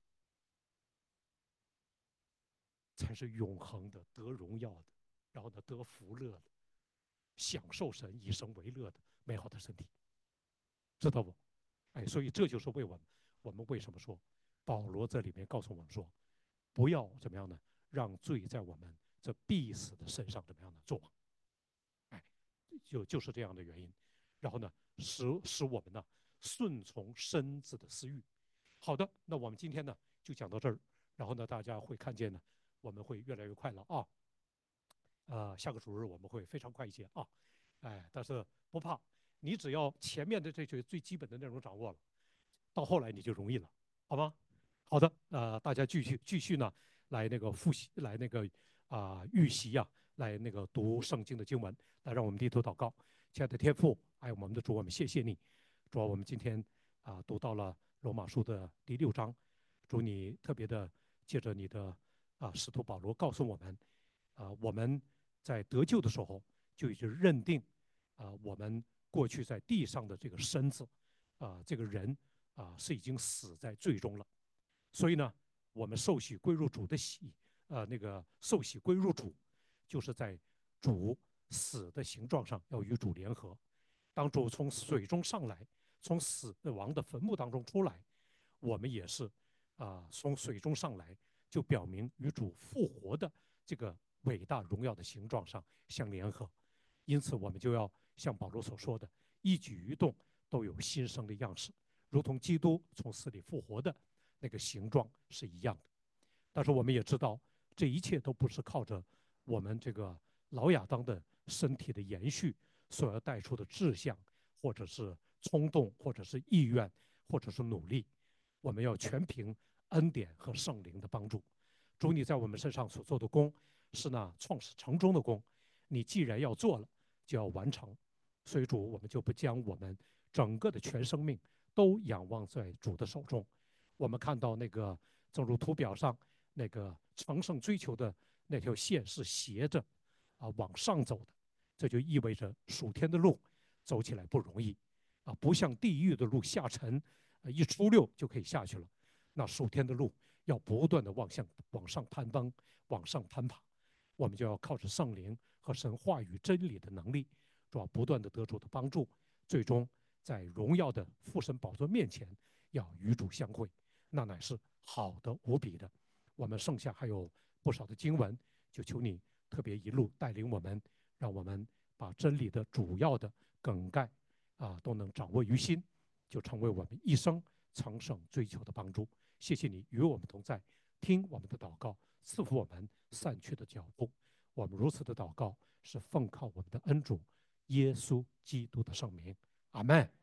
才是永恒的、得荣耀的，然后呢得福乐的，享受神以神为乐的美好的身体，知道不？哎，所以这就是为我们，我们为什么说保罗这里面告诉我们说，不要怎么样呢？让罪在我们这必死的身上怎么样呢？作王。哎，就就是这样的原因。然后呢，使使我们呢顺从身子的私欲。好的，那我们今天呢就讲到这儿。然后呢，大家会看见呢，我们会越来越快了啊。呃，下个主日我们会非常快一些啊。哎，但是不怕，你只要前面的这些最基本的内容掌握了，到后来你就容易了，好吗？好的，呃，大家继续继续呢，来那个复习，来那个啊、呃、预习呀、啊，来那个读圣经的经文，来让我们低头祷告。亲爱的天父，还有我们的主，我们谢谢你，主啊，我们今天啊、呃、读到了罗马书的第六章，主你特别的借着你的啊、使徒保罗告诉我们，啊、我们在得救的时候就已经认定啊、我们过去在地上的这个身子啊、这个人啊、是已经死在罪中了。所以呢，我们受洗归入主的洗，呃，那个受洗归入主，就是在主死的形状上要与主联合。当主从水中上来，从死亡的坟墓当中出来，我们也是啊、呃，从水中上来，就表明与主复活的这个伟大荣耀的形状上相联合。因此，我们就要像保罗所说的，一举一动都有新生的样式，如同基督从死里复活的那个形状是一样的。但是我们也知道，这一切都不是靠着我们这个老亚当的身体的延续所要带出的志向，或者是冲动，或者是意愿，或者是努力。我们要全凭恩典和圣灵的帮助。主，你在我们身上所做的功，是那创始成终的功。你既然要做了，就要完成。所以主，我们就不将我们整个的全生命都仰望在主的手中。我们看到那个，正如图表上那个成圣追求的那条线是斜着啊往上走的，这就意味着属天的路走起来不容易啊，不像地狱的路下沉，啊一出溜就可以下去了。那属天的路要不断的往向往上攀登，往上攀爬，我们就要靠着圣灵和神话语真理的能力，主要不断的得主的帮助，最终在荣耀的父神宝座面前要与主相会。那乃是好的无比的。我们剩下还有不少的经文，就求你特别一路带领我们，让我们把真理的主要的梗概啊都能掌握于心，就成为我们一生成圣追求的帮助。谢谢你与我们同在，听我们的祷告，赐福我们散去的脚步。我们如此的祷告，是奉靠我们的恩主耶稣基督的圣名，阿门。